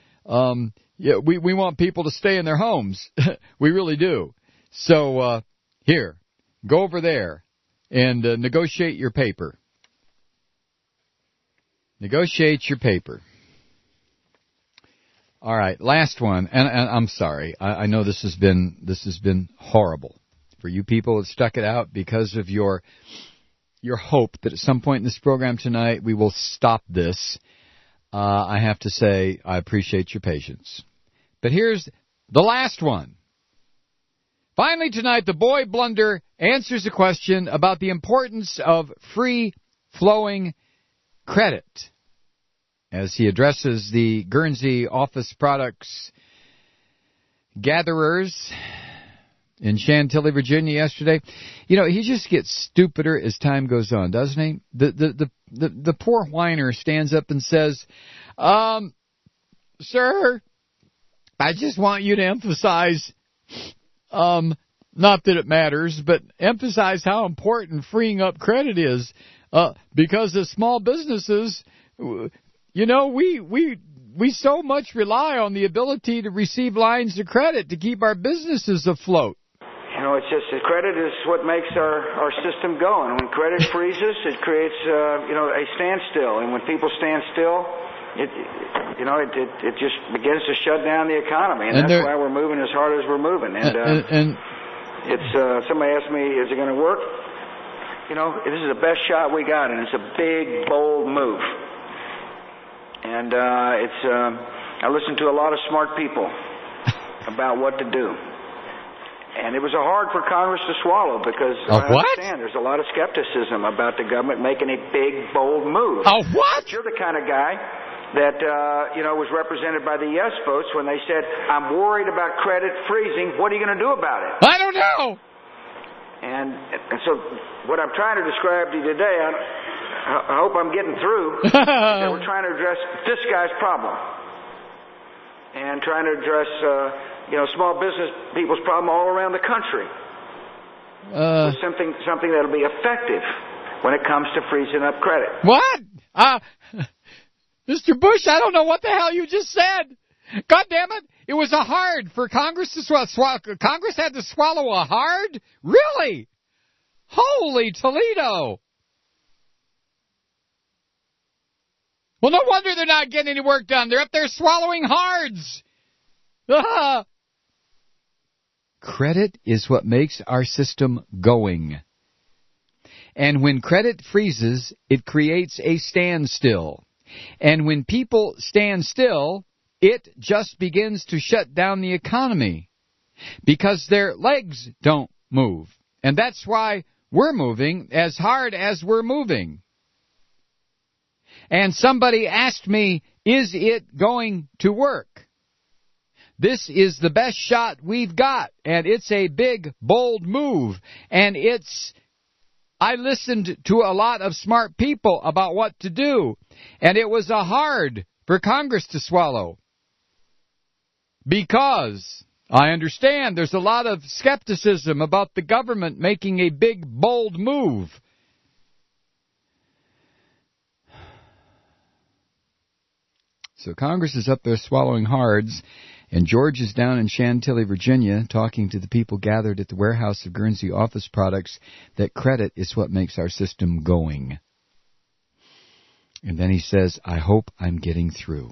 we want people to stay in their homes. We really do. So here, go over there and negotiate your paper. Negotiate your paper. All right, last one, and I'm sorry. I know this has been horrible for you people that stuck it out because of your hope that at some point in this program tonight we will stop this. I have to say I appreciate your patience. But here's the last one. Finally tonight, the boy Blunder answers a question about the importance of free-flowing credit as he addresses the Guernsey Office Products gatherers in Chantilly, Virginia yesterday. He just gets stupider as time goes on, doesn't he? The poor whiner stands up and says, sir, I just want you to emphasize, not that it matters, but emphasize how important freeing up credit is, because as small businesses, we so much rely on the ability to receive lines of credit to keep our businesses afloat. It's just that credit is what makes our system go. And when credit freezes, it creates, a standstill. And when people stand still, it just begins to shut down the economy. And that's why we're moving as hard as we're moving. And it's somebody asked me, is it going to work? This is the best shot we got, and it's a big, bold move. And I listened to a lot of smart people about what to do. And it was hard for Congress to swallow because I understand there's a lot of skepticism about the government making a big, bold move. Oh, what? But you're the kind of guy that, was represented by the yes votes when they said, I'm worried about credit freezing. What are you going to do about it? I don't know. And so what I'm trying to describe to you today, I hope I'm getting through, is that we're trying to address this guy's problem. And trying to address, small business people's problem all around the country. Something that'll be effective when it comes to freezing up credit. What? Mr. Bush, I don't know what the hell you just said. God damn it. It was a hard for Congress to swallow. Congress had to swallow a hard? Really? Holy Toledo. Well, no wonder they're not getting any work done. They're up there swallowing hards. Credit is what makes our system going. And when credit freezes, it creates a standstill. And when people stand still, it just begins to shut down the economy because their legs don't move. And that's why we're moving as hard as we're moving. And somebody asked me, is it going to work? This is the best shot we've got, and it's a big, bold move. And I listened to a lot of smart people about what to do, and it was a hard for Congress to swallow. Because I understand there's a lot of skepticism about the government making a big, bold move. So Congress is up there swallowing hards, and George is down in Chantilly, Virginia, talking to the people gathered at the warehouse of Guernsey Office Products that credit is what makes our system going. And then he says, I hope I'm getting through.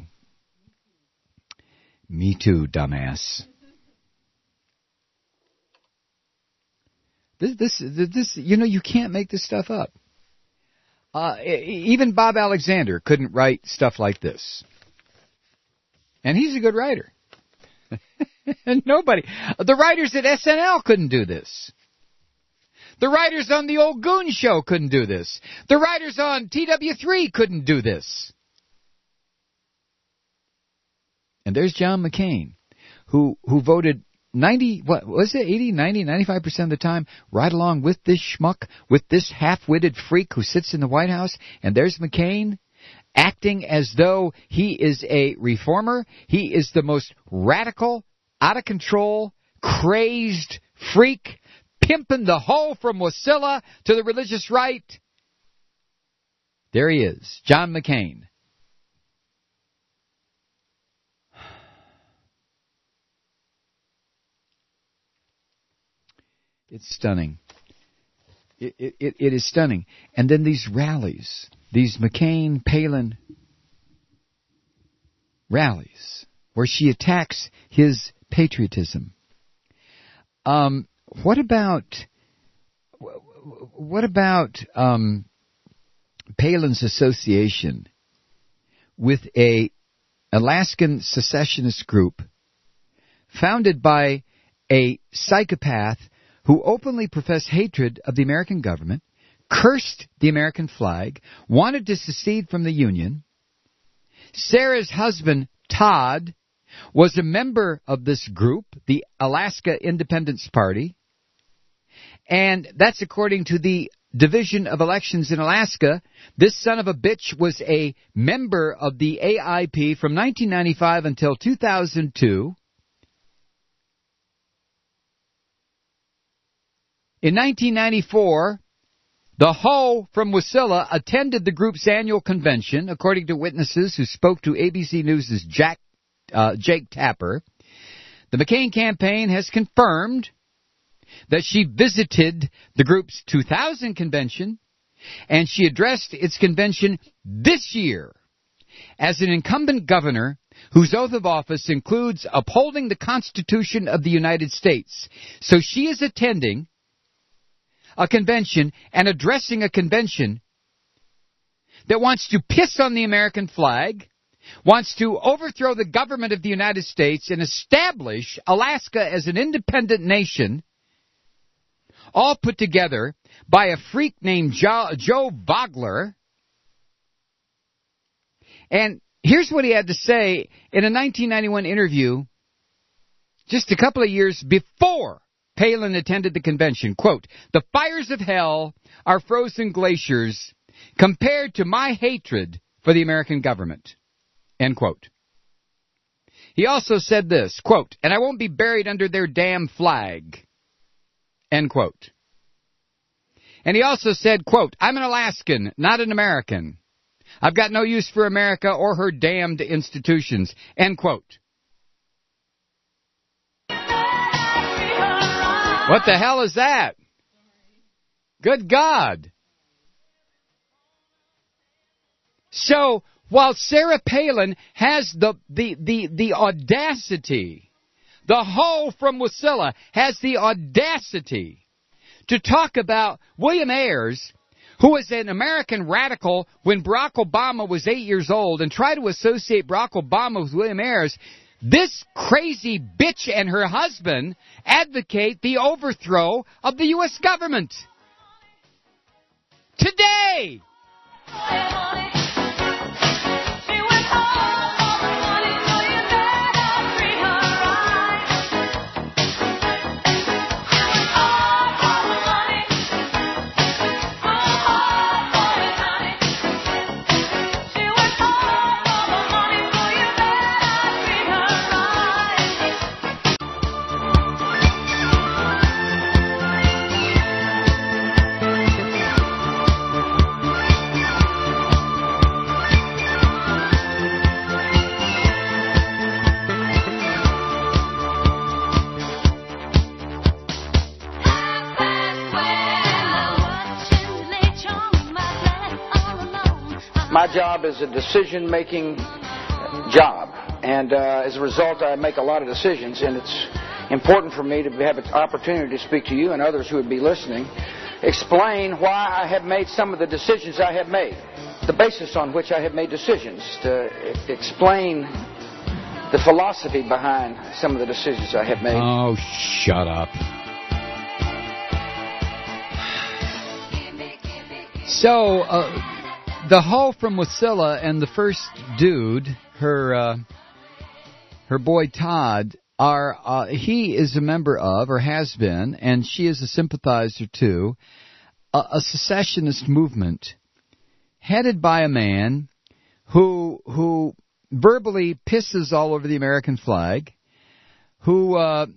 Me too, dumbass. This, you can't make this stuff up. Even Bob Alexander couldn't write stuff like this. And he's a good writer. And the writers at SNL couldn't do this. The writers on the old Goon Show couldn't do this. The writers on TW3 couldn't do this. And there's John McCain, who voted 80, 90, 95% of the time right along with this schmuck, with this half-witted freak who sits in the White House. And there's McCain acting as though he is a reformer. He is the most radical, out-of-control, crazed freak, pimping the hoe from Wasilla to the religious right. There he is, John McCain. It's stunning. It is stunning. And then these rallies, these McCain-Palin rallies, where she attacks his patriotism. What about Palin's association with a Alaskan secessionist group founded by a psychopath who openly professed hatred of the American government, cursed the American flag, wanted to secede from the Union? Sarah's husband, Todd, was a member of this group, the Alaska Independence Party, and that's according to the Division of Elections in Alaska. This son of a bitch was a member of the AIP from 1995 until 2002. In 1994, the hoe from Wasilla attended the group's annual convention, according to witnesses who spoke to ABC News' Jake Tapper. The McCain campaign has confirmed that she visited the group's 2000 convention, and she addressed its convention this year as an incumbent governor whose oath of office includes upholding the Constitution of the United States. So she is attending a convention and addressing a convention that wants to piss on the American flag, wants to overthrow the government of the United States and establish Alaska as an independent nation, all put together by a freak named Joe Vogler. And here's what he had to say in a 1991 interview just a couple of years before Palin attended the convention. Quote, "The fires of hell are frozen glaciers compared to my hatred for the American government." End quote. He also said this, quote, "And I won't be buried under their damn flag." End quote. And he also said, quote, "I'm an Alaskan, not an American. I've got no use for America or her damned institutions." End quote. What the hell is that? Good God. So, while Sarah Palin has the audacity, the hoe from Wasilla has the audacity to talk about William Ayers, who was an American radical when Barack Obama was 8 years old, and try to associate Barack Obama with William Ayers, this crazy bitch and her husband advocate the overthrow of the U.S. government. Today! My job is a decision-making job, and as a result, I make a lot of decisions, and it's important for me to have an opportunity to speak to you and others who would be listening, explain why I have made some of the decisions I have made, the basis on which I have made decisions, to explain the philosophy behind some of the decisions I have made. Oh, shut up. So, the hoe from Wasilla and the first dude, her boy Todd, he is a member of, or has been, and she is a sympathizer to, a secessionist movement headed by a man who verbally pisses all over the American flag, who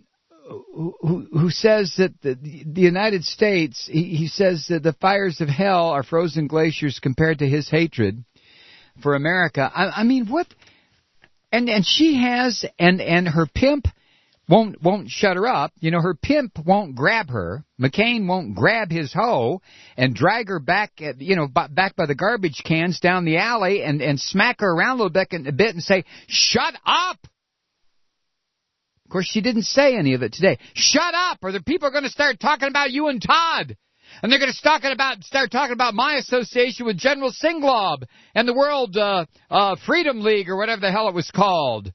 says that the United States, he says that the fires of hell are frozen glaciers compared to his hatred for America. I mean, what? And she has, and her pimp won't shut her up. You know, her pimp won't grab her. McCain won't grab his hoe and drag her back, back by the garbage cans down the alley and smack her around a bit and say, "Shut up!" Of course, she didn't say any of it today. Shut up, or the people are going to start talking about you and Todd. And they're going to start talking about my association with General Singlob and the World Freedom League, or whatever the hell it was called.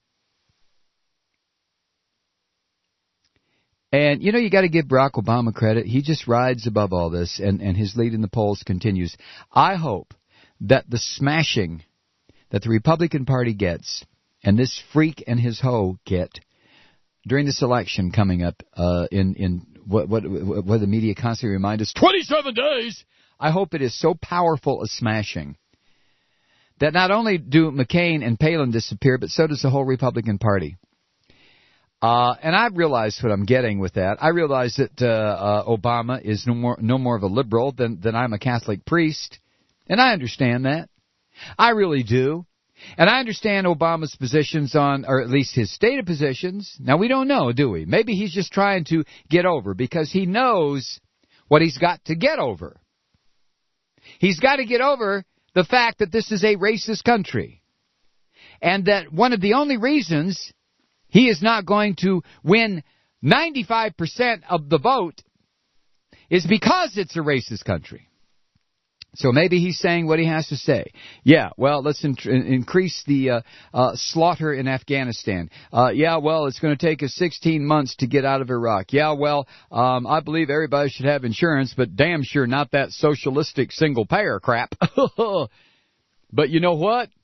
And, you got to give Barack Obama credit. He just rides above all this, and his lead in the polls continues. I hope that the smashing that the Republican Party gets, and this freak and his hoe get, during this election coming up in what the media constantly remind us, 27 days, I hope it is so powerful a smashing that not only do McCain and Palin disappear, but so does the whole Republican Party. And I realize what I'm getting with that. I realize that Obama is no more of a liberal than I'm a Catholic priest, and I understand that. I really do. And I understand Obama's positions on, or at least his stated positions. Now, we don't know, do we? Maybe he's just trying to get over because he knows what he's got to get over. He's got to get over the fact that this is a racist country. And that one of the only reasons he is not going to win 95% of the vote is because it's a racist country. So maybe he's saying what he has to say. Yeah, well, let's increase the slaughter in Afghanistan. Yeah, well, it's going to take us 16 months to get out of Iraq. Yeah, well, I believe everybody should have insurance, but damn sure not that socialistic single-payer crap. But you know what?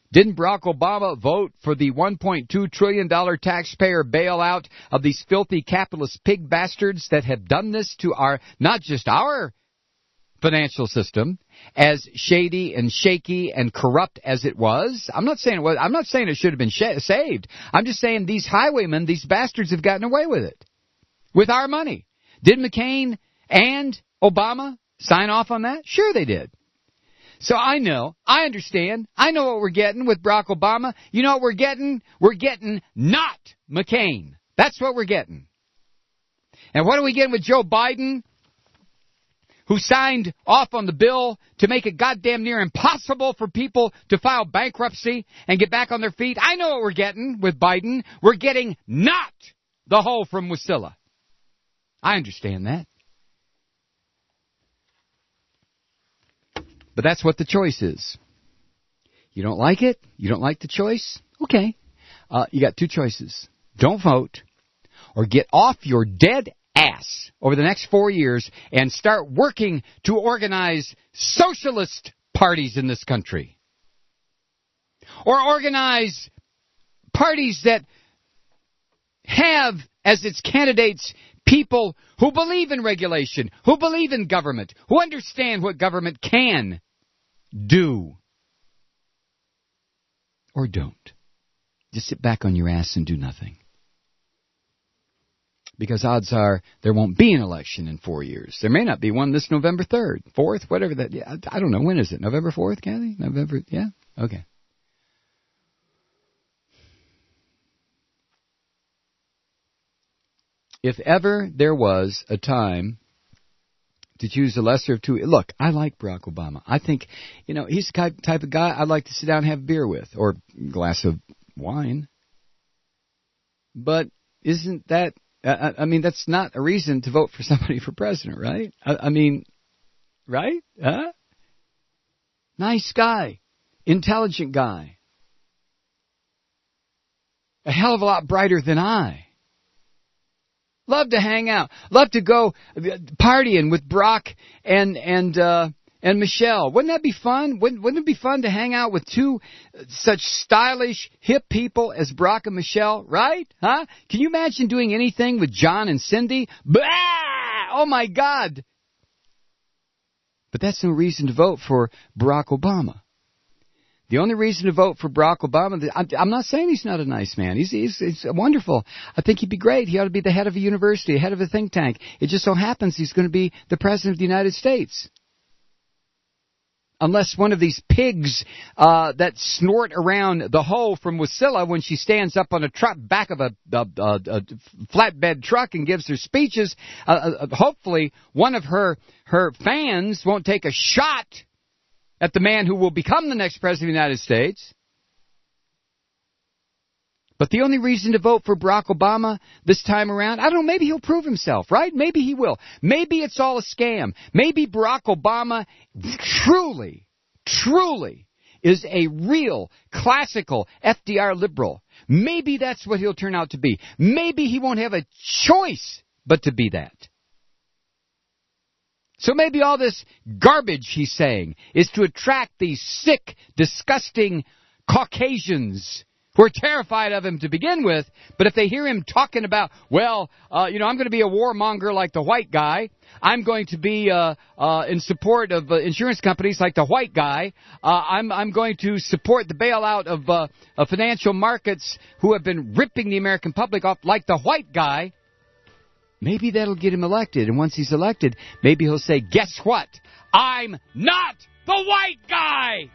Didn't Barack Obama vote for the $1.2 trillion taxpayer bailout of these filthy capitalist pig bastards that have done this to our, not just our financial system, as shady and shaky and corrupt as it was? I'm not saying it should have been saved. I'm just saying these highwaymen, these bastards have gotten away with it. With our money. Did McCain and Obama sign off on that? Sure they did. So I understand, I know what we're getting with Barack Obama. You know what we're getting? We're getting not McCain. That's what we're getting. And what are we getting with Joe Biden, who signed off on the bill to make it goddamn near impossible for people to file bankruptcy and get back on their feet? I know what we're getting with Biden. We're getting not the hoe from Wasilla. I understand that. But that's what the choice is. You don't like it? You don't like the choice? Okay. You got two choices. Don't vote, or get off your dead ass over the next 4 years and start working to organize socialist parties in this country. Or organize parties that have as its candidates people who believe in regulation, who believe in government, who understand what government can do. Or don't. Just sit back on your ass and do nothing. Because odds are there won't be an election in 4 years. There may not be one this November 3rd, 4th, whatever that. Yeah, I don't know. When is it? November 4th, Kathy? November, yeah? Okay. If ever there was a time to choose the lesser of two... Look, I like Barack Obama. I think, he's the type of guy I'd like to sit down and have a beer with, or a glass of wine. But isn't that... that's not a reason to vote for somebody for president, right? Right? Huh? Nice guy. Intelligent guy. A hell of a lot brighter than I. Love to hang out. Love to go partying with Brock and Michelle. Wouldn't that be fun? Wouldn't it be fun to hang out with two such stylish, hip people as Brock and Michelle, right? Huh? Can you imagine doing anything with John and Cindy? Blah! Oh, my God. But that's no reason to vote for Barack Obama. The only reason to vote for Barack Obama, I'm not saying he's not a nice man. He's wonderful. I think he'd be great. He ought to be the head of a university, head of a think tank. It just so happens he's going to be the president of the United States. Unless one of these pigs that snort around the hoe from Wasilla when she stands up on a back of a flatbed truck and gives her speeches, hopefully one of her fans won't take a shot at the man who will become the next president of the United States. But the only reason to vote for Barack Obama this time around, I don't know, maybe he'll prove himself, right? Maybe he will. Maybe it's all a scam. Maybe Barack Obama truly is a real, classical FDR liberal. Maybe that's what he'll turn out to be. Maybe he won't have a choice but to be that. So maybe all this garbage he's saying is to attract these sick, disgusting Caucasians who are terrified of him to begin with, but if they hear him talking about, I'm going to be a warmonger like the white guy, I'm going to be in support of insurance companies like the white guy, I'm going to support the bailout of financial markets who have been ripping the American public off like the white guy, maybe that'll get him elected. And once he's elected, maybe he'll say, guess what? I'm not the white guy!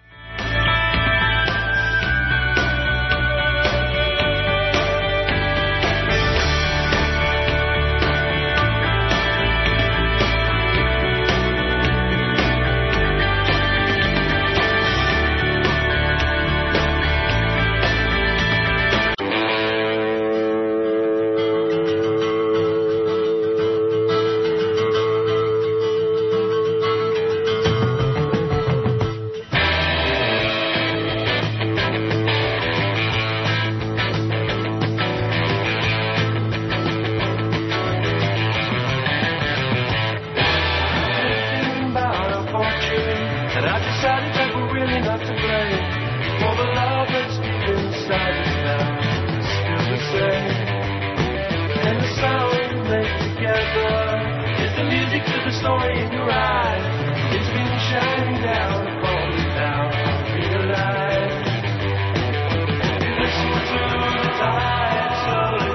joy in your eyes. It's been shining down upon the town. Realize. Listen to the tide slowly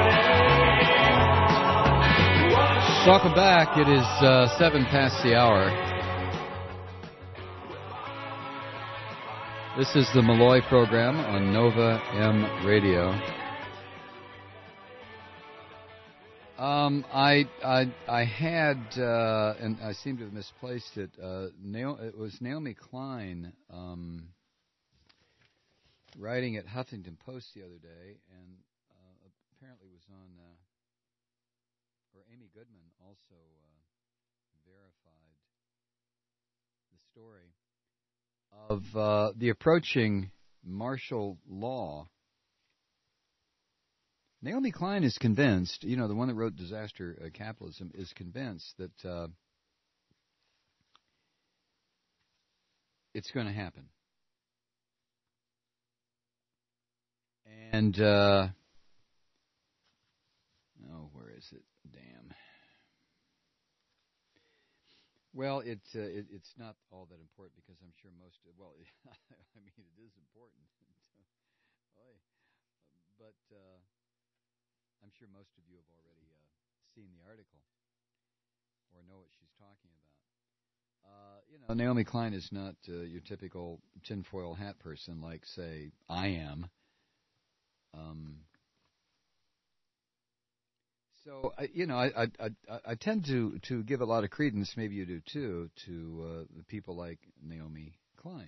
turning. Welcome back. It is 7 past the hour. This is the Malloy program on Nova M Radio. I had, and I seem to have misplaced it. It was Naomi Klein writing at Huffington Post the other day, and apparently was on, or Amy Goodman also verified the story of the approaching martial law. Naomi Klein is convinced, the one that wrote Disaster Capitalism, is convinced that it's going to happen. And, where is it? Damn. Well, it's not all that important because I'm sure most, it is important. But I'm sure most of you have already seen the article or know what she's talking about. Naomi Klein is not your typical tinfoil hat person like, say, I am. So, I tend to give a lot of credence, maybe you do too, to people like Naomi Klein.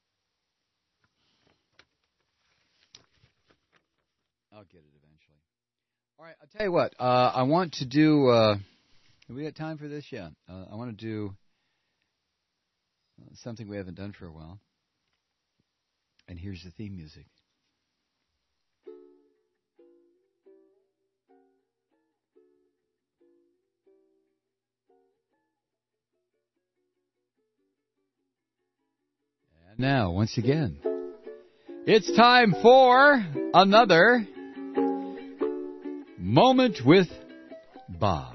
I'll get it eventually. All right, I'll tell you what. I want to do... have we got time for this? Yeah. I want to do something we haven't done for a while. And here's the theme music. And now, once again, it's time for another Moment with Bob.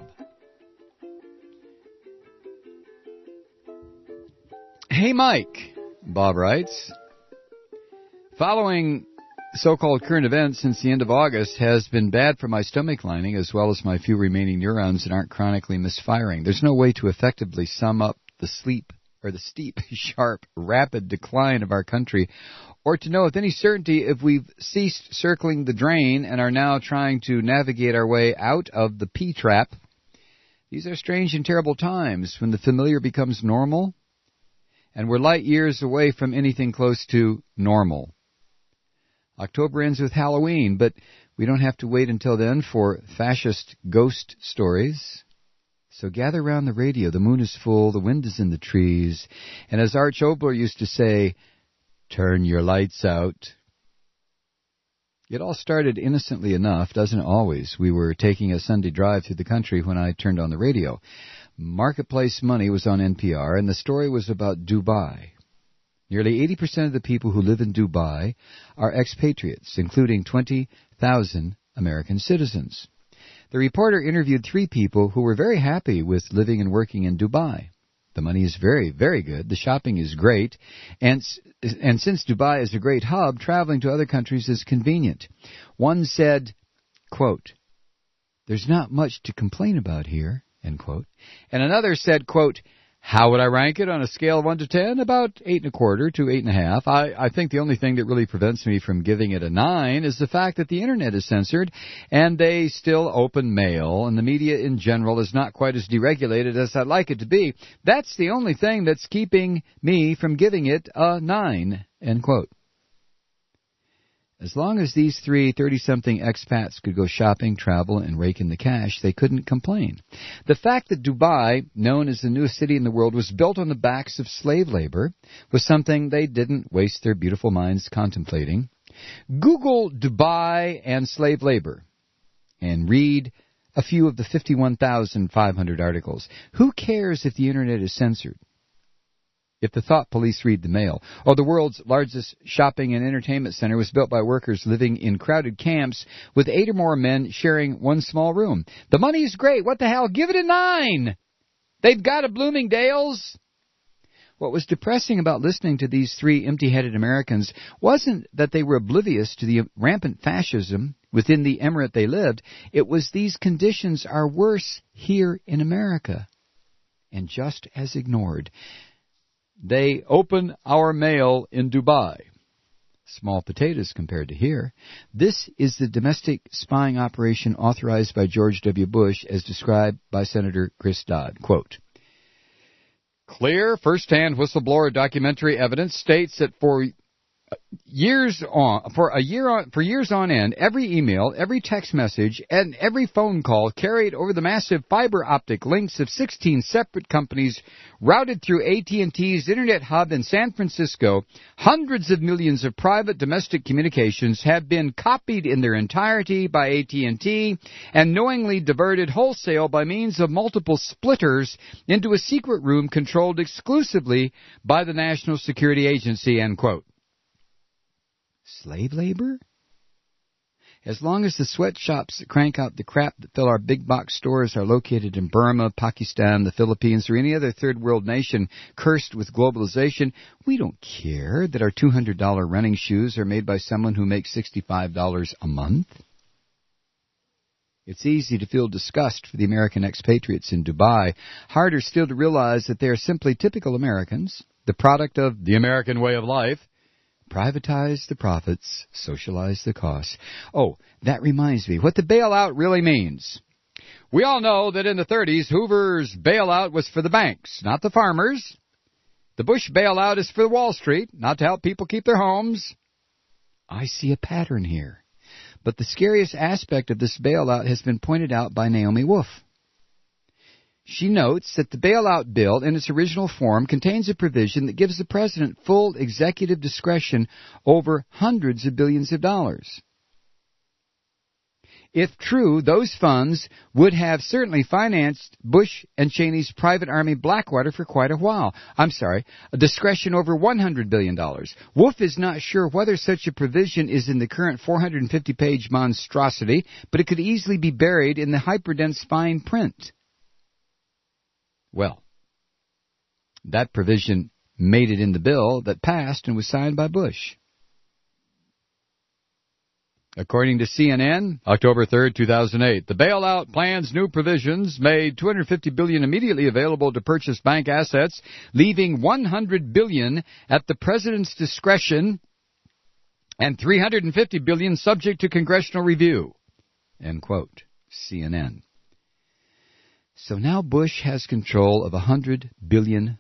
Hey, Mike, Bob writes. Following so-called current events since the end of August has been bad for my stomach lining as well as my few remaining neurons that aren't chronically misfiring. There's no way to effectively sum up the steep, sharp, rapid decline of our country, or to know with any certainty if we've ceased circling the drain and are now trying to navigate our way out of the P-trap. These are strange and terrible times when the familiar becomes normal, and we're light years away from anything close to normal. October ends with Halloween, but we don't have to wait until then for fascist ghost stories. So gather round the radio. The moon is full, the wind is in the trees, and as Arch Oboler used to say, turn your lights out. It all started innocently enough, doesn't it always? We were taking a Sunday drive through the country when I turned on the radio. Marketplace Money was on NPR, and the story was about Dubai. Nearly 80% of the people who live in Dubai are expatriates, including 20,000 American citizens. The reporter interviewed 3 people who were very happy with living and working in Dubai. The money is very, very good. The shopping is great. And since Dubai is a great hub, traveling to other countries is convenient. One said, quote, there's not much to complain about here, end quote. And another said, quote, how would I rank it on a scale of 1 to 10? About 8.25 to 8.5. I think the only thing that really prevents me from giving it a 9 is the fact that the Internet is censored and they still open mail and the media in general is not quite as deregulated as I'd like it to be. That's the only thing that's keeping me from giving it a 9, end quote. As long as these 3 30-something expats could go shopping, travel, and rake in the cash, they couldn't complain. The fact that Dubai, known as the newest city in the world, was built on the backs of slave labor was something they didn't waste their beautiful minds contemplating. Google Dubai and slave labor and read a few of the 51,500 articles. Who cares if the Internet is censored? If the thought police read the mail. Or the world's largest shopping and entertainment center was built by workers living in crowded camps with 8 or more men sharing one small room. The money is great. What the hell? Give it a 9. They've got a Bloomingdale's. What was depressing about listening to these three empty-headed Americans wasn't that they were oblivious to the rampant fascism within the emirate they lived. It was these conditions are worse here in America, and just as ignored. They open our mail in Dubai. Small potatoes compared to here. This is the domestic spying operation authorized by George W. Bush as described by Senator Chris Dodd. Quote, clear, first-hand whistleblower documentary evidence states that for years on end, every email, every text message, and every phone call carried over the massive fiber optic links of 16 separate companies routed through AT&T's Internet hub in San Francisco, hundreds of millions of private domestic communications have been copied in their entirety by AT&T and knowingly diverted wholesale by means of multiple splitters into a secret room controlled exclusively by the National Security Agency, end quote. Slave labor? As long as the sweatshops that crank out the crap that fill our big box stores are located in Burma, Pakistan, the Philippines, or any other third world nation cursed with globalization, we don't care that our $200 running shoes are made by someone who makes $65 a month. It's easy to feel disgust for the American expatriates in Dubai. Harder still to realize that they are simply typical Americans, the product of the American way of life. Privatize the profits, socialize the costs. Oh, that reminds me, what the bailout really means. We all know that in the 30s, Hoover's bailout was for the banks, not the farmers. The Bush bailout is for Wall Street, not to help people keep their homes. I see a pattern here. But the scariest aspect of this bailout has been pointed out by Naomi Wolf. She notes that the bailout bill in its original form contains a provision that gives the president full executive discretion over hundreds of billions of dollars. If true, those funds would have certainly financed Bush and Cheney's private army Blackwater for quite a while. A discretion over $100 billion. Wolf is not sure whether such a provision is in the current 450-page monstrosity, but it could easily be buried in the hyperdense fine print. Well, that provision made it in the bill that passed and was signed by Bush. According to CNN, October 3rd, 2008, the bailout plan's new provisions made $250 billion immediately available to purchase bank assets, leaving $100 billion at the president's discretion and $350 billion subject to congressional review. End quote. CNN. So now Bush has control of $100 billion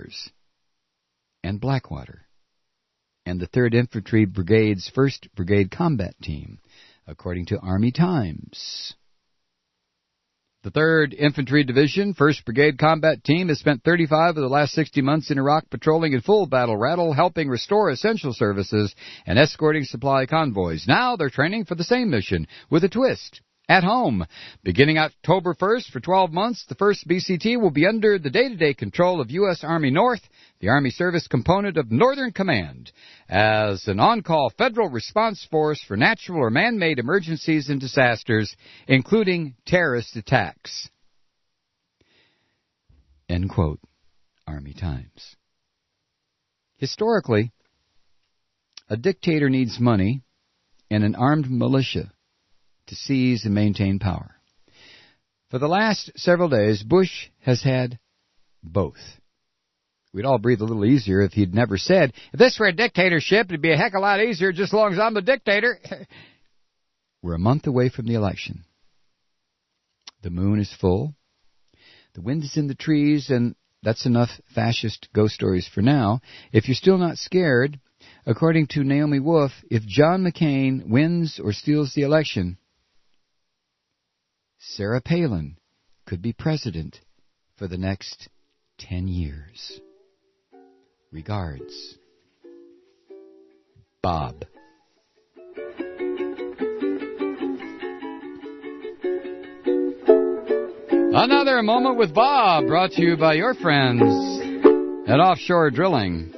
and Blackwater and the 3rd Infantry Brigade's 1st Brigade Combat Team, according to Army Times. The 3rd Infantry Division, 1st Brigade Combat Team, has spent 35 of the last 60 months in Iraq patrolling in full battle rattle, helping restore essential services and escorting supply convoys. Now they're training for the same mission with a twist. At home. Beginning October 1st for 12 months, the 1st BCT will be under the day-to-day control of U.S. Army North, the Army Service component of Northern Command, as an on-call federal response force for natural or man-made emergencies and disasters, including terrorist attacks. End quote. Army Times. Historically, a dictator needs money and an armed militia to seize and maintain power. For the last several days, Bush has had both. We'd all breathe a little easier if he'd never said, if this were a dictatorship, it'd be a heck of a lot easier just as long as I'm the dictator. We're a month away from the election. The moon is full. The wind is in the trees, and that's enough fascist ghost stories for now. If you're still not scared, according to Naomi Wolf, if John McCain wins or steals the election, Sarah Palin could be president for the next 10 years. Regards, Bob. Another Moment with Bob, brought to you by your friends at Offshore Drilling.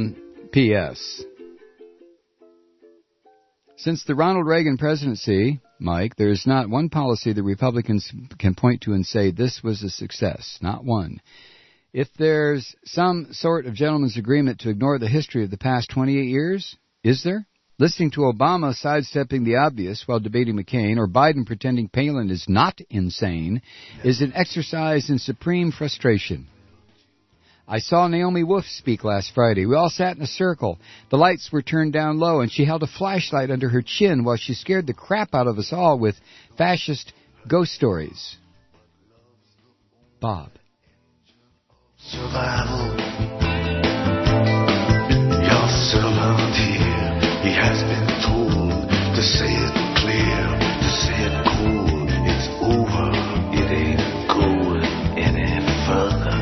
P.S. Since the Ronald Reagan presidency, Mike, there is not one policy the Republicans can point to and say this was a success. Not one. If there's some sort of gentleman's agreement to ignore the history of the past 28 years, is there? Listening to Obama sidestepping the obvious while debating McCain, or Biden pretending Palin is not insane, is an exercise in supreme frustration. I saw Naomi Wolf speak last Friday. We all sat in a circle. The lights were turned down low, and she held a flashlight under her chin while she scared the crap out of us all with fascist ghost stories. Bob. Survival. Your servant here, he has been told to say it clear, to say it cool. It's over, it ain't going any further.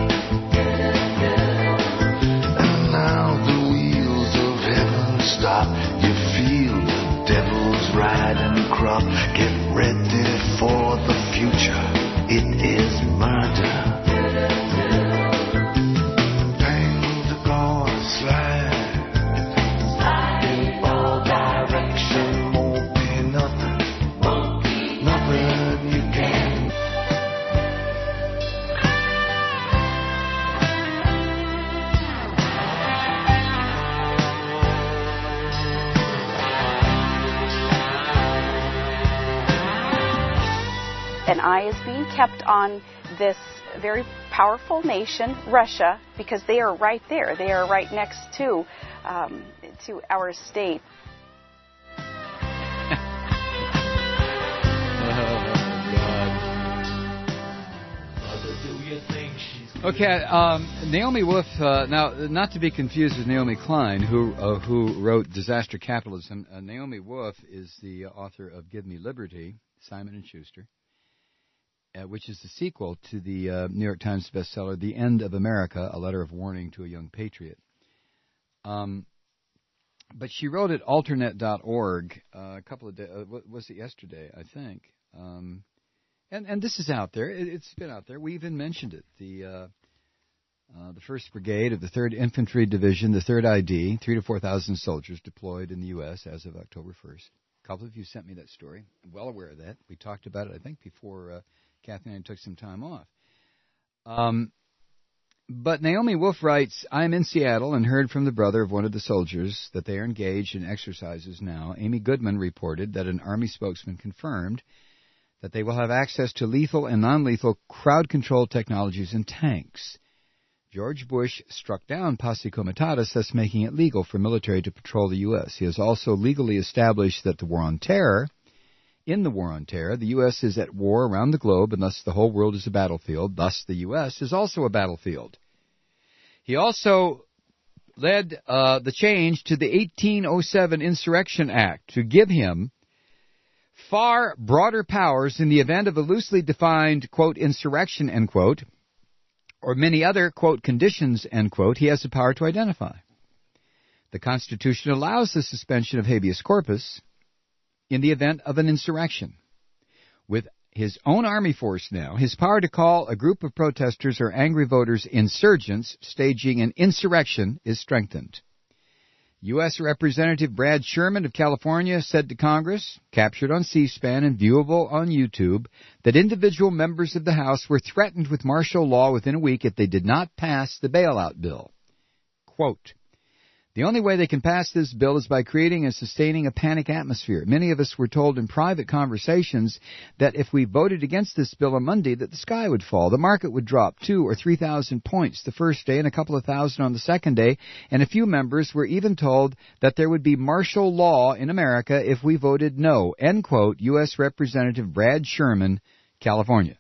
And now the wheels of heaven stop. You feel the devil's riding crop. Get ready for the future. It is murder. An eye is being kept on this very powerful nation, Russia, because they are right there. They are right next to our state. Okay, Naomi Wolf, now, not to be confused with Naomi Klein, who wrote Disaster Capitalism. Naomi Wolf is the author of Give Me Liberty, Simon & Schuster, which is the sequel to the New York Times bestseller, The End of America, A Letter of Warning to a Young Patriot. But she wrote at alternate.org a couple of days, was it yesterday, I think. And this is out there. It's been out there. We even mentioned it. The 1st Brigade of the 3rd Infantry Division, the 3rd ID, 3,000 to 4,000 soldiers deployed in the U.S. as of October 1st. A couple of you sent me that story. I'm well aware of that. We talked about it, I think, before Kathy and I took some time off. But Naomi Wolf writes, I'm in Seattle and heard from the brother of one of the soldiers that they are engaged in exercises now. Amy Goodman reported that an Army spokesman confirmed that they will have access to lethal and non-lethal crowd control technologies and tanks. George Bush struck down Posse Comitatus, thus making it legal for military to patrol the U.S. He has also legally established that in the War on Terror, the U.S. is at war around the globe, and thus the whole world is a battlefield. Thus, the U.S. is also a battlefield. He also led the change to the 1807 Insurrection Act to give him far broader powers in the event of a loosely defined, quote, insurrection, end quote, or many other, quote, conditions, end quote, he has the power to identify. The Constitution allows the suspension of habeas corpus in the event of an insurrection. With his own army force now, his power to call a group of protesters or angry voters insurgents staging an insurrection is strengthened. U.S. Representative Brad Sherman of California said to Congress, captured on C-SPAN and viewable on YouTube, that individual members of the House were threatened with martial law within a week if they did not pass the bailout bill. Quote, the only way they can pass this bill is by creating and sustaining a panic atmosphere. Many of us were told in private conversations that if we voted against this bill on Monday, that the sky would fall. The market would drop 2,000 or 3,000 points the first day and a couple of thousand on the second day. And a few members were even told that there would be martial law in America if we voted no. End quote, U.S. Representative Brad Sherman, California.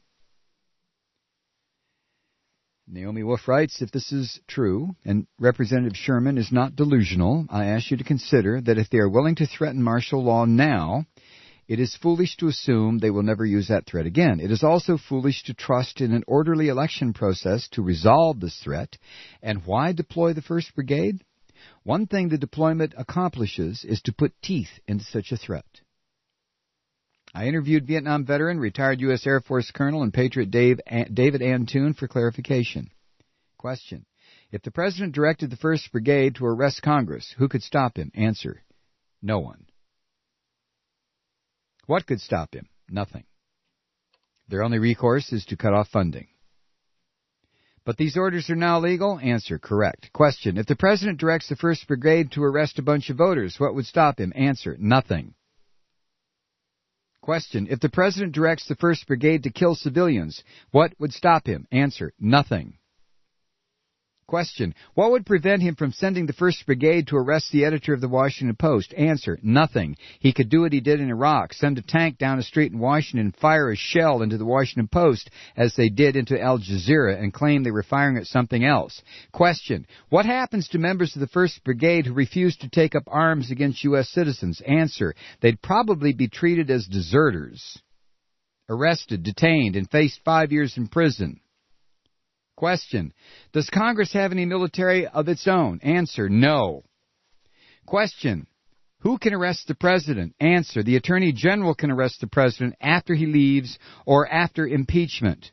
Naomi Wolf writes, if this is true, and Representative Sherman is not delusional, I ask you to consider that if they are willing to threaten martial law now, it is foolish to assume they will never use that threat again. It is also foolish to trust in an orderly election process to resolve this threat. And why deploy the 1st Brigade? One thing the deployment accomplishes is to put teeth into such a threat. I interviewed Vietnam veteran, retired U.S. Air Force Colonel, and Patriot David Antoon for clarification. Question. If the President directed the 1st Brigade to arrest Congress, who could stop him? Answer. No one. What could stop him? Nothing. Their only recourse is to cut off funding. But these orders are now legal? Answer, correct. Question, if the president directs the 1st Brigade to arrest a bunch of voters, what would stop him? Answer, nothing. Question, if the president directs the 1st Brigade to kill civilians, what would stop him? Answer, nothing. Question, what would prevent him from sending the 1st Brigade to arrest the editor of the Washington Post? Answer, nothing. He could do what he did in Iraq, send a tank down a street in Washington and fire a shell into the Washington Post as they did into Al Jazeera and claim they were firing at something else. Question, what happens to members of the 1st Brigade who refuse to take up arms against U.S. citizens? Answer, they'd probably be treated as deserters, arrested, detained, and faced 5 years in prison. Question, does Congress have any military of its own? Answer, no. Question, who can arrest the president? Answer, the Attorney General can arrest the president after he leaves or after impeachment.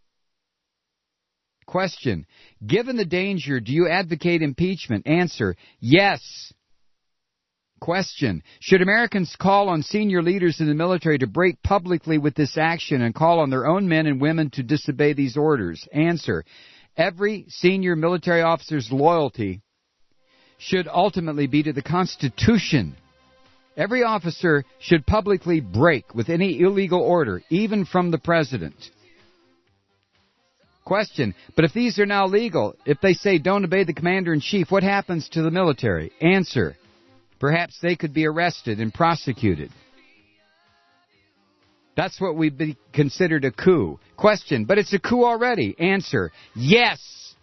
Question, given the danger, do you advocate impeachment? Answer, yes. Question, should Americans call on senior leaders in the military to break publicly with this action and call on their own men and women to disobey these orders? Answer, every senior military officer's loyalty should ultimately be to the Constitution. Every officer should publicly break with any illegal order, even from the president. Question, but if these are now legal, if they say don't obey the commander-in-chief, what happens to the military? Answer, perhaps they could be arrested and prosecuted. That's what would be considered a coup. Question, but it's a coup already. Answer, yes.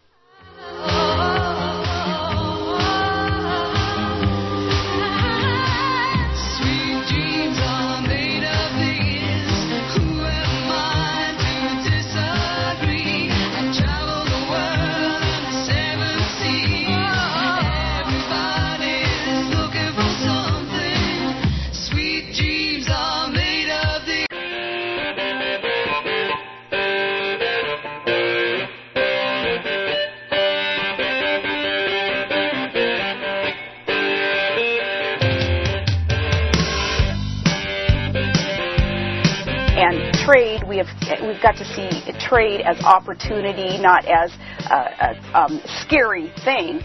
Trade, we've got to see trade as opportunity, not as a scary thing.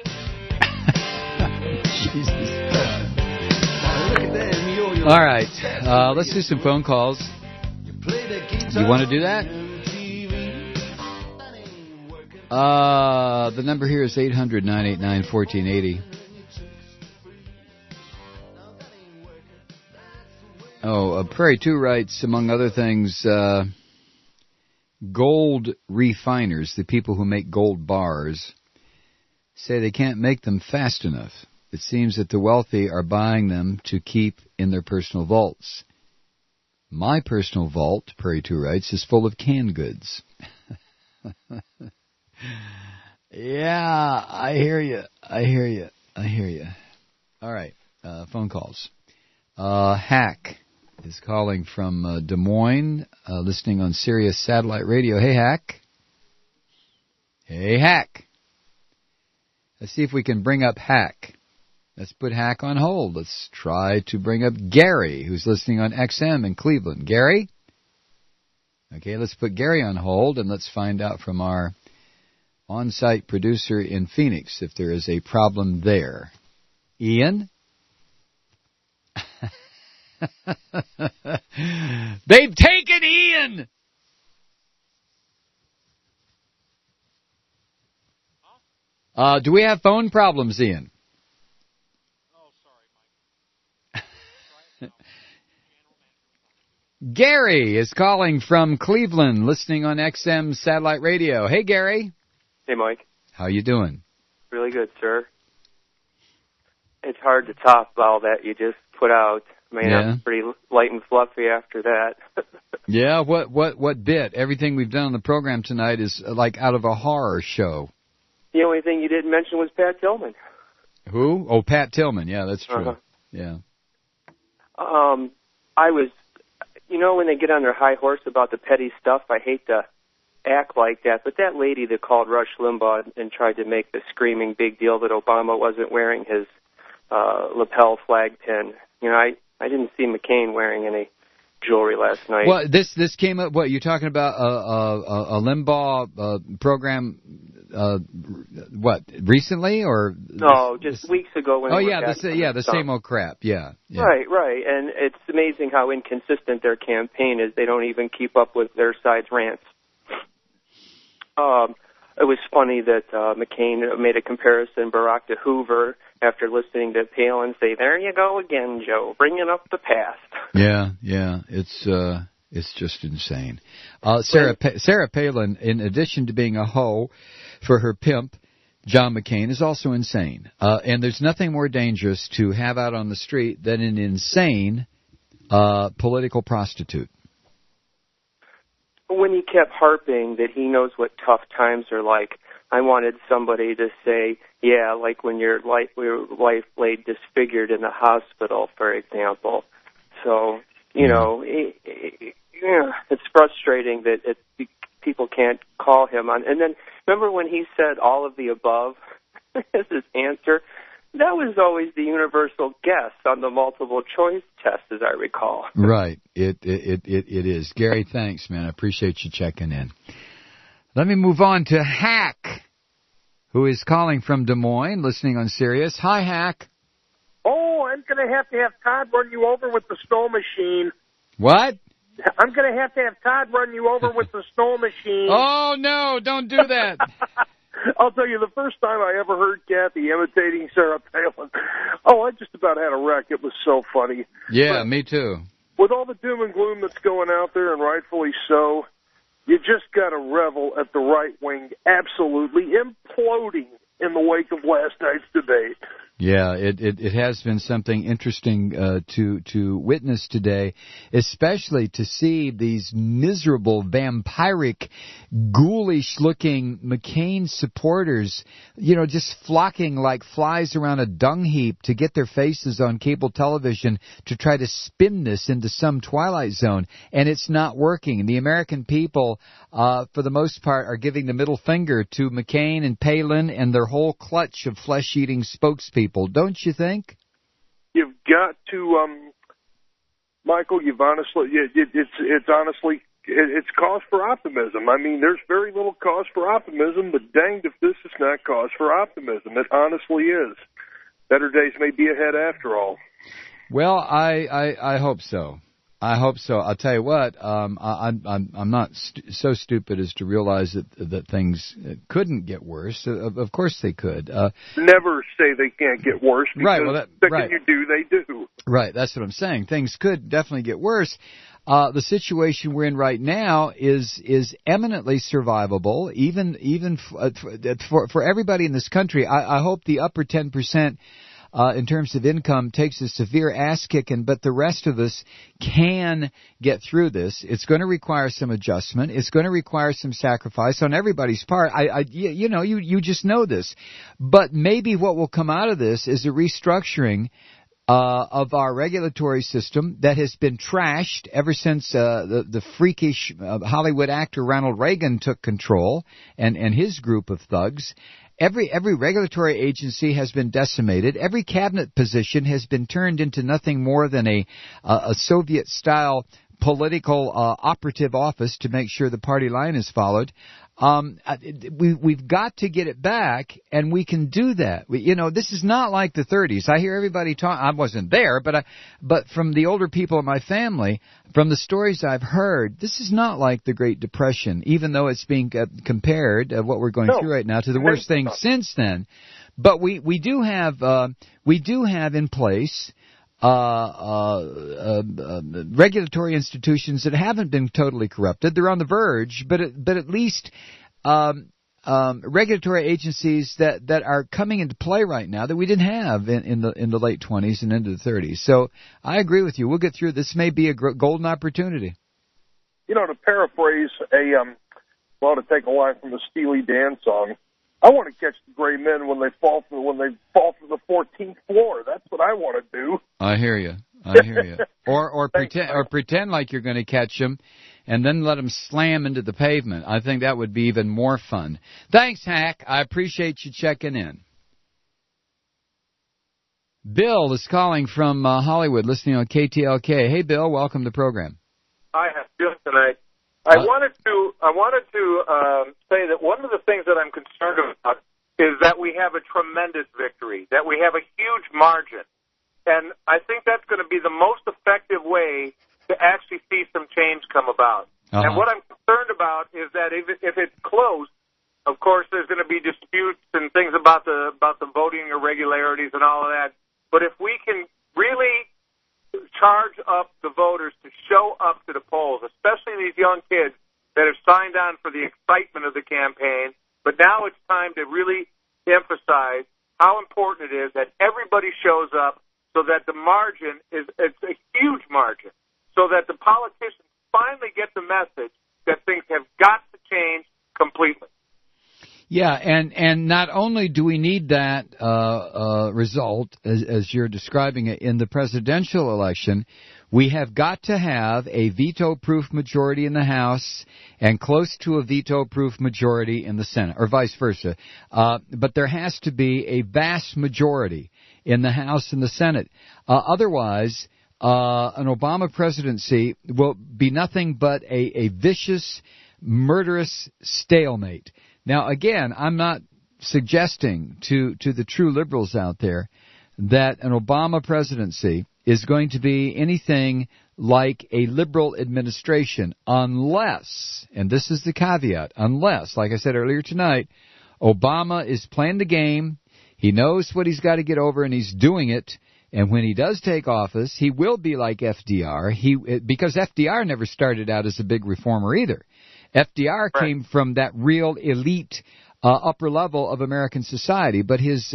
Jesus. All right, let's do some phone calls. You want to do that? The number here is 800-989-1480. Oh, Prairie 2 writes, among other things, gold refiners, the people who make gold bars, say they can't make them fast enough. It seems that the wealthy are buying them to keep in their personal vaults. My personal vault, Prairie 2 writes, is full of canned goods. Yeah, I hear you. All right, phone calls. Hack is calling from Des Moines, listening on Sirius Satellite Radio. Hey, Hack. Hey, Hack. Let's see if we can bring up Hack. Let's put Hack on hold. Let's try to bring up Gary, who's listening on XM in Cleveland. Gary? Okay, let's put Gary on hold, and let's find out from our on-site producer in Phoenix if there is a problem there. Ian? They've taken Ian! Do we have phone problems, Ian? Oh, sorry, Mike. Gary is calling from Cleveland, listening on XM Satellite Radio. Hey, Gary. Hey, Mike. How you doing? Really good, sir. It's hard to top all that you just put out. I mean, I'm pretty light and fluffy after that. Yeah, what bit? Everything we've done on the program tonight is like out of a horror show. The only thing you didn't mention was Pat Tillman. Who? Oh, Pat Tillman. Yeah, that's true. Uh-huh. Yeah. I was, when they get on their high horse about the petty stuff, I hate to act like that, but that lady that called Rush Limbaugh and tried to make the screaming big deal that Obama wasn't wearing his lapel flag pin, I didn't see McCain wearing any jewelry last night. Well, this came up. What you're talking about? A Limbaugh program? What recently or? No, just weeks ago when. Oh yeah, the same old crap. Yeah. Right, and it's amazing how inconsistent their campaign is. They don't even keep up with their side's rants. It was funny that McCain made a comparison Barack to Hoover after listening to Palin say, "There you go again, Joe, bringing up the past." Yeah, it's just insane. Sarah Palin, in addition to being a hoe for her pimp, John McCain, is also insane. And there's nothing more dangerous to have out on the street than an insane political prostitute. When he kept harping that he knows what tough times are like, I wanted somebody to say, yeah, like when your wife lay disfigured in the hospital, for example. So, you know, it's frustrating that people can't call him on. And then remember when he said all of the above as his answer? That was always the universal guess on the multiple choice test, as I recall. Right. It is. Gary, thanks, man. I appreciate you checking in. Let me move on to Hack, who is calling from Des Moines, listening on Sirius. Hi, Hack. Oh, I'm going to have Todd run you over with the snow machine. What? I'm going to have Todd run you over with the snow machine. Oh, no, don't do that. I'll tell you, the first time I ever heard Kathy imitating Sarah Palin, I just about had a wreck. It was so funny. Yeah, me too. With all the doom and gloom that's going out there, and rightfully so, you just got to revel at the right wing absolutely imploding in the wake of last night's debate. Yeah, it has been something interesting to witness today, especially to see these miserable, vampiric, ghoulish-looking McCain supporters, just flocking like flies around a dung heap to get their faces on cable television to try to spin this into some Twilight Zone, and it's not working. The American people, for the most part, are giving the middle finger to McCain and Palin and their whole clutch of flesh-eating spokespeople. Don't you think? You've got to, Michael. You've honestly, it's cause for optimism. I mean, there's very little cause for optimism, but danged if this is not cause for optimism. It honestly is. Better days may be ahead after all. Well, I hope so. I hope so. I'll tell you what. I'm not so stupid as to realize that things couldn't get worse. Of course they could. Never say they can't get worse. Because right. Well, the second you do, they do. Right. That's what I'm saying. Things could definitely get worse. The situation we're in right now is eminently survivable, even for everybody in this country. I hope the upper 10%. In terms of income, takes a severe ass-kicking, but the rest of us can get through this. It's going to require some adjustment. It's going to require some sacrifice on everybody's part. You just know this. But maybe what will come out of this is a restructuring of our regulatory system that has been trashed ever since the freakish Hollywood actor Ronald Reagan took control and his group of thugs. Every regulatory agency has been decimated. Every cabinet position has been turned into nothing more than a Soviet-style political operative office to make sure the party line is followed. We've got to get it back, and we can do that. This is not like the 30s. I hear everybody talk. I wasn't there, but from the older people in my family, from the stories I've heard, this is not like the Great Depression, even though it's being compared, what we're going through right now, to the worst thing since then. But we do have in place regulatory institutions that haven't been totally corrupted. They're on the verge, but at least regulatory agencies that are coming into play right now that we didn't have in the late 20s and into the 30s. So I agree with you. We'll get through. This may be a golden opportunity. To paraphrase to take a line from the Steely Dan song, I want to catch the gray men when they fall from the 14th floor. That's what I want to do. I hear you. Or pretend like you're going to catch them, and then let them slam into the pavement. I think that would be even more fun. Thanks, Hack. I appreciate you checking in. Bill is calling from Hollywood, listening on KTLK. Hey, Bill, welcome to the program. Hi, how you doing tonight? I wanted to say that one of the things that I'm concerned about is that we have a tremendous victory, that we have a huge margin. And I think that's going to be the most effective way to actually see some change come about. And what I'm concerned about is that if it's close, of course, there's going to be disputes and things about the voting irregularities and all of that. But if we can really charge up the voters to show up to the polls, especially these young kids that have signed on for the excitement of the campaign, but now it's time to really emphasize how important it is that everybody shows up so that the margin it's a huge margin, so that the politicians finally get the message that things have got to change completely. Yeah, and not only do we need that result, as you're describing it, in the presidential election, we have got to have a veto-proof majority in the House and close to a veto-proof majority in the Senate, or vice versa. But there has to be a vast majority in the House and the Senate. Otherwise, an Obama presidency will be nothing but a vicious, murderous stalemate. Now, again, I'm not suggesting to the true liberals out there that an Obama presidency is going to be anything like a liberal administration unless, and this is the caveat, unless, like I said earlier tonight, Obama is playing the game, he knows what he's got to get over and he's doing it, and when he does take office, he will be like FDR, because FDR never started out as a big reformer either. FDR came from that real elite upper level of American society, but his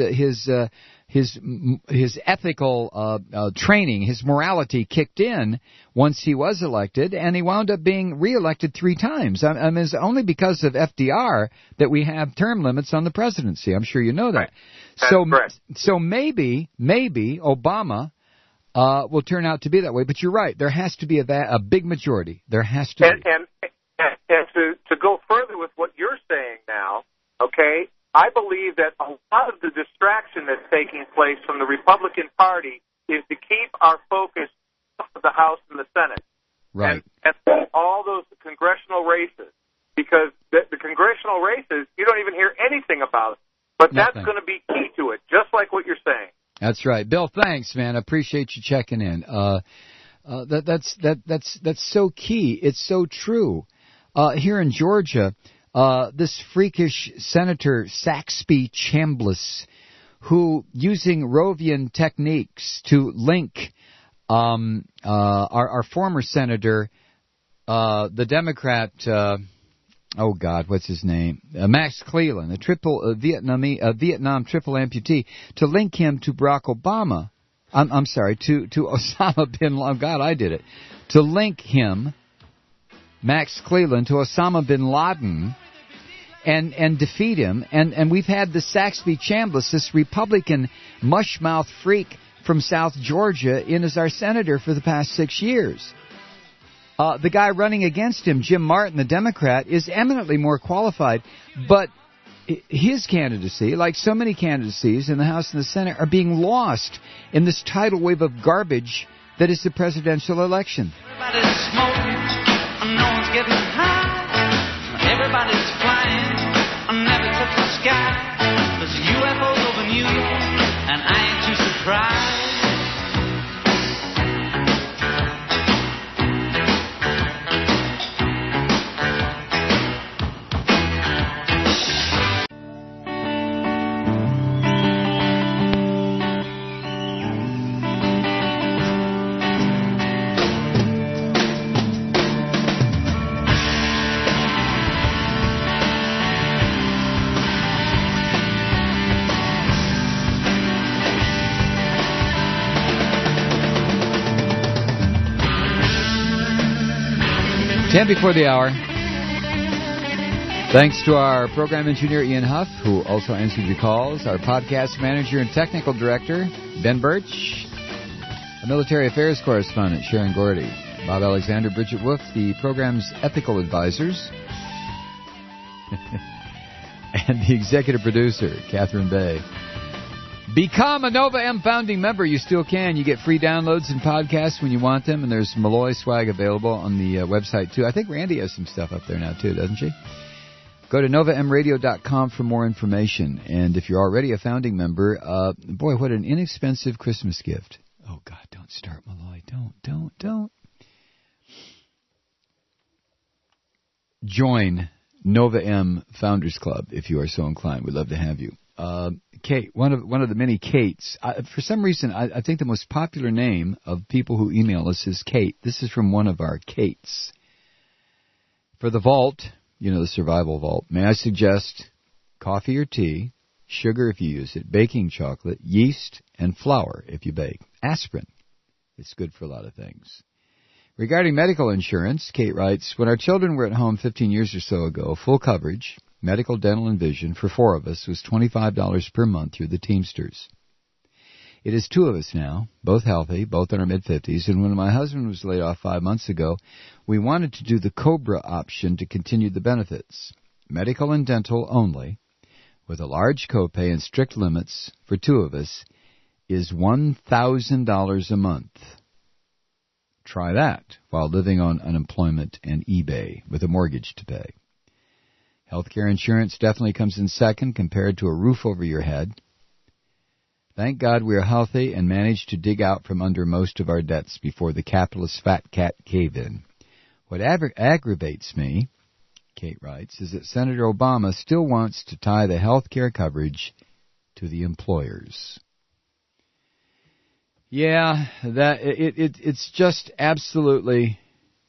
ethical training, his morality kicked in once he was elected, and he wound up being reelected 3 times. I mean, it's only because of FDR that we have term limits on the presidency. I'm sure you know that. So maybe Obama will turn out to be that way. But you're right. There has to be a big majority. There has to be. And to go further with what you're saying now, okay, I believe that a lot of the distraction that's taking place from the Republican Party is to keep our focus off of the House and the Senate. Right. And all those congressional races, because the congressional races, you don't even hear anything about. But that's going to be key to it, just like what you're saying. That's right. Bill, thanks, man. I appreciate you checking in. That's so key. It's so true. Here in Georgia, this freakish Senator Saxby Chambliss, who, using Rovian techniques to link our former senator, the Democrat, what's his name? Max Cleland, a Vietnam triple amputee, to link him to Barack Obama. I'm sorry, to Osama bin Laden. God, I did it. To link him, Max Cleland, to Osama bin Laden and defeat him. And we've had the Saxby Chambliss, this Republican mushmouth freak from South Georgia, in as our senator for the past 6 years. The guy running against him, Jim Martin, the Democrat, is eminently more qualified, but his candidacy, like so many candidacies in the House and the Senate, are being lost in this tidal wave of garbage that is the presidential election. Everybody's smoking, no one's getting high. Everybody's flying, I never touch the sky. There's UFOs over New York, and I ain't too surprised. Ten before the hour. Thanks to our program engineer, Ian Huff, who also answered your calls, our podcast manager and technical director, Ben Birch, our military affairs correspondent, Sharon Gordy, Bob Alexander, Bridget Wolf, the program's ethical advisors, and the executive producer, Catherine Bay. Become a Nova M founding member. You still can. You get free downloads and podcasts when you want them, and there's Malloy swag available on the website, too. I think Randy has some stuff up there now, too, doesn't she? Go to NovaMRadio.com for more information. And if you're already a founding member, boy, what an inexpensive Christmas gift. Oh, God, don't start, Malloy. Don't. Join Nova M Founders Club if you are so inclined. We'd love to have you. Kate, one of the many Kates. For some reason, I think the most popular name of people who email us is Kate. This is from one of our Kates. For the vault, the survival vault, may I suggest coffee or tea, sugar if you use it, baking chocolate, yeast, and flour if you bake. Aspirin. It's good for a lot of things. Regarding medical insurance, Kate writes, when our children were at home 15 years or so ago, full coverage, medical, dental, and vision for 4 of us was $25 per month through the Teamsters. It is 2 of us now, both healthy, both in our mid-50s, and when my husband was laid off 5 months ago, we wanted to do the COBRA option to continue the benefits. Medical and dental only, with a large copay and strict limits for 2 of us, is $1,000 a month. Try that while living on unemployment and eBay with a mortgage to pay. Healthcare insurance definitely comes in second compared to a roof over your head. Thank God we are healthy and managed to dig out from under most of our debts before the capitalist fat cat cave-in. What aggravates me, Kate writes, is that Senator Obama still wants to tie the health care coverage to the employers. Yeah, it's just absolutely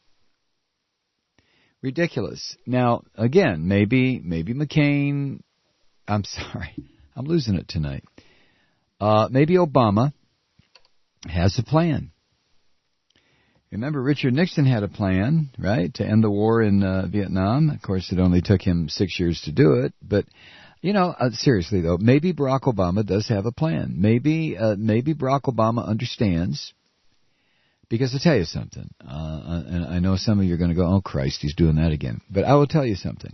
ridiculous. Now, again, maybe McCain, I'm sorry, I'm losing it tonight. Maybe Obama has a plan. Remember, Richard Nixon had a plan, right, to end the war in Vietnam. Of course, it only took him 6 years to do it. But, seriously, though, maybe Barack Obama does have a plan. Maybe Barack Obama understands. Because I'll tell you something, and I know some of you are going to go, oh, Christ, he's doing that again. But I will tell you something.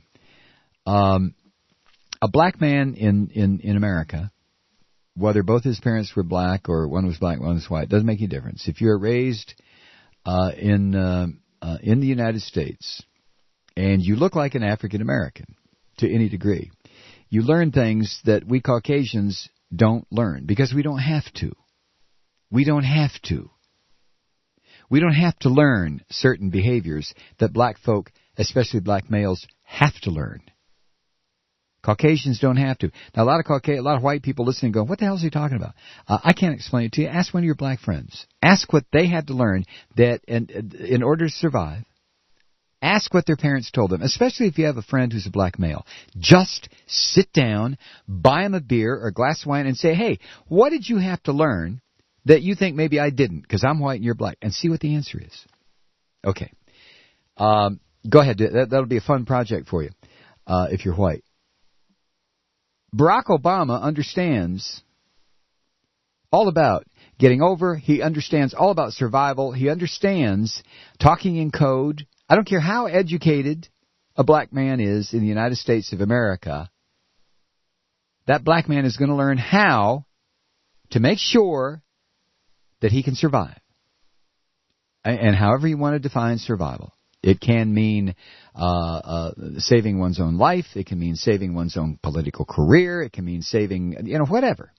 A black man in America, whether both his parents were black or one was black, one was white, doesn't make any difference. If you're raised in the United States and you look like an African American to any degree, you learn things that we Caucasians don't learn because we don't have to. We don't have to. We don't have to learn certain behaviors that black folk, especially black males, have to learn. Caucasians don't have to. Now, a lot of white people listening go, what the hell is he talking about? I can't explain it to you. Ask one of your black friends. Ask what they had to learn that in order to survive. Ask what their parents told them, especially if you have a friend who's a black male. Just sit down, buy him a beer or a glass of wine and say, hey, what did you have to learn that you think maybe I didn't because I'm white and you're black, and see what the answer is. Okay. Go ahead. That'll be a fun project for you if you're white. Barack Obama understands all about getting over. He understands all about survival. He understands talking in code. I don't care how educated a black man is in the United States of America. That black man is going to learn how to make sure that he can survive. And however you want to define survival. It can mean saving one's own life. It can mean saving one's own political career. It can mean saving, whatever.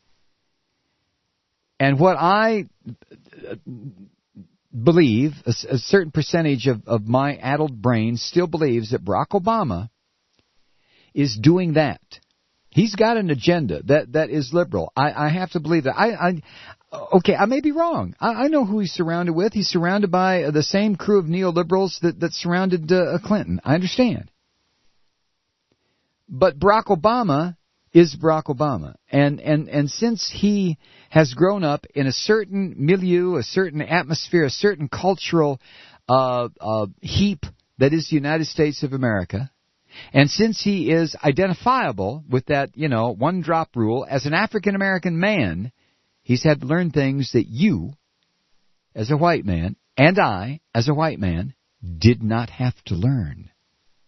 And what I believe, a certain percentage of my addled brain still believes that Barack Obama is doing that. He's got an agenda that is liberal. I have to believe that. Okay, I may be wrong. I know who he's surrounded with. He's surrounded by the same crew of neoliberals that surrounded Clinton. I understand. But Barack Obama is Barack Obama. And since he has grown up in a certain milieu, a certain atmosphere, a certain cultural heap that is the United States of America, and since he is identifiable with that, one-drop rule as an African-American man, he's had to learn things that you, as a white man, and I, as a white man, did not have to learn.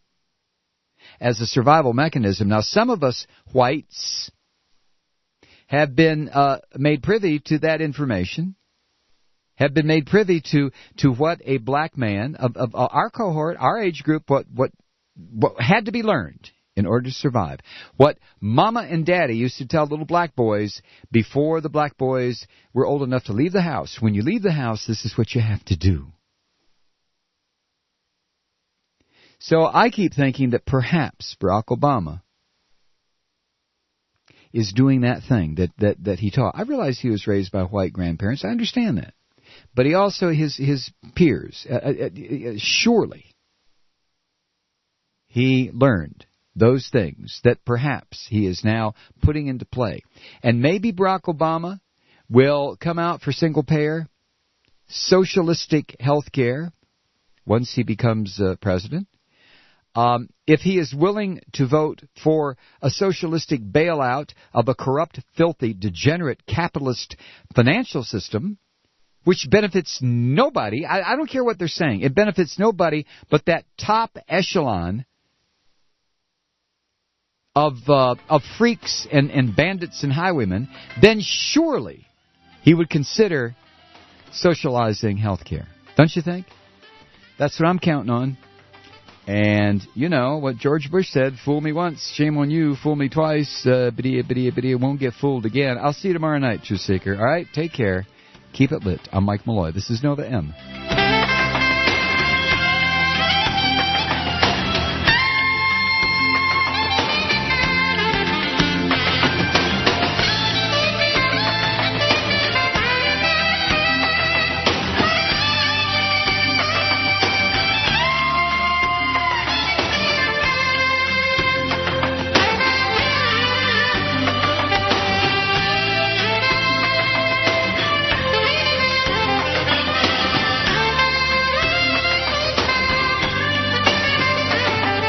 As a survival mechanism. Now, some of us whites have been made privy to that information, have been made privy to what a black man of our cohort, our age group, what had to be learned in order to survive. What Mama and Daddy used to tell little black boys before the black boys were old enough to leave the house. When you leave the house, this is what you have to do. So I keep thinking that perhaps Barack Obama is doing that thing that he taught. I realize he was raised by white grandparents. I understand that. But he also, his peers, surely he learned those things that perhaps he is now putting into play. And maybe Barack Obama will come out for single-payer, socialistic health care once he becomes president. If he is willing to vote for a socialistic bailout of a corrupt, filthy, degenerate, capitalist financial system, which benefits nobody, I don't care what they're saying, it benefits nobody but that top echelon of freaks and bandits and highwaymen, then surely he would consider socializing health care. Don't you think? That's what I'm counting on. And, you know, what George Bush said, fool me once, shame on you, fool me twice, biddy, won't get fooled again. I'll see you tomorrow night, Truth Seeker. All right, take care. Keep it lit. I'm Mike Malloy. This is Nova M.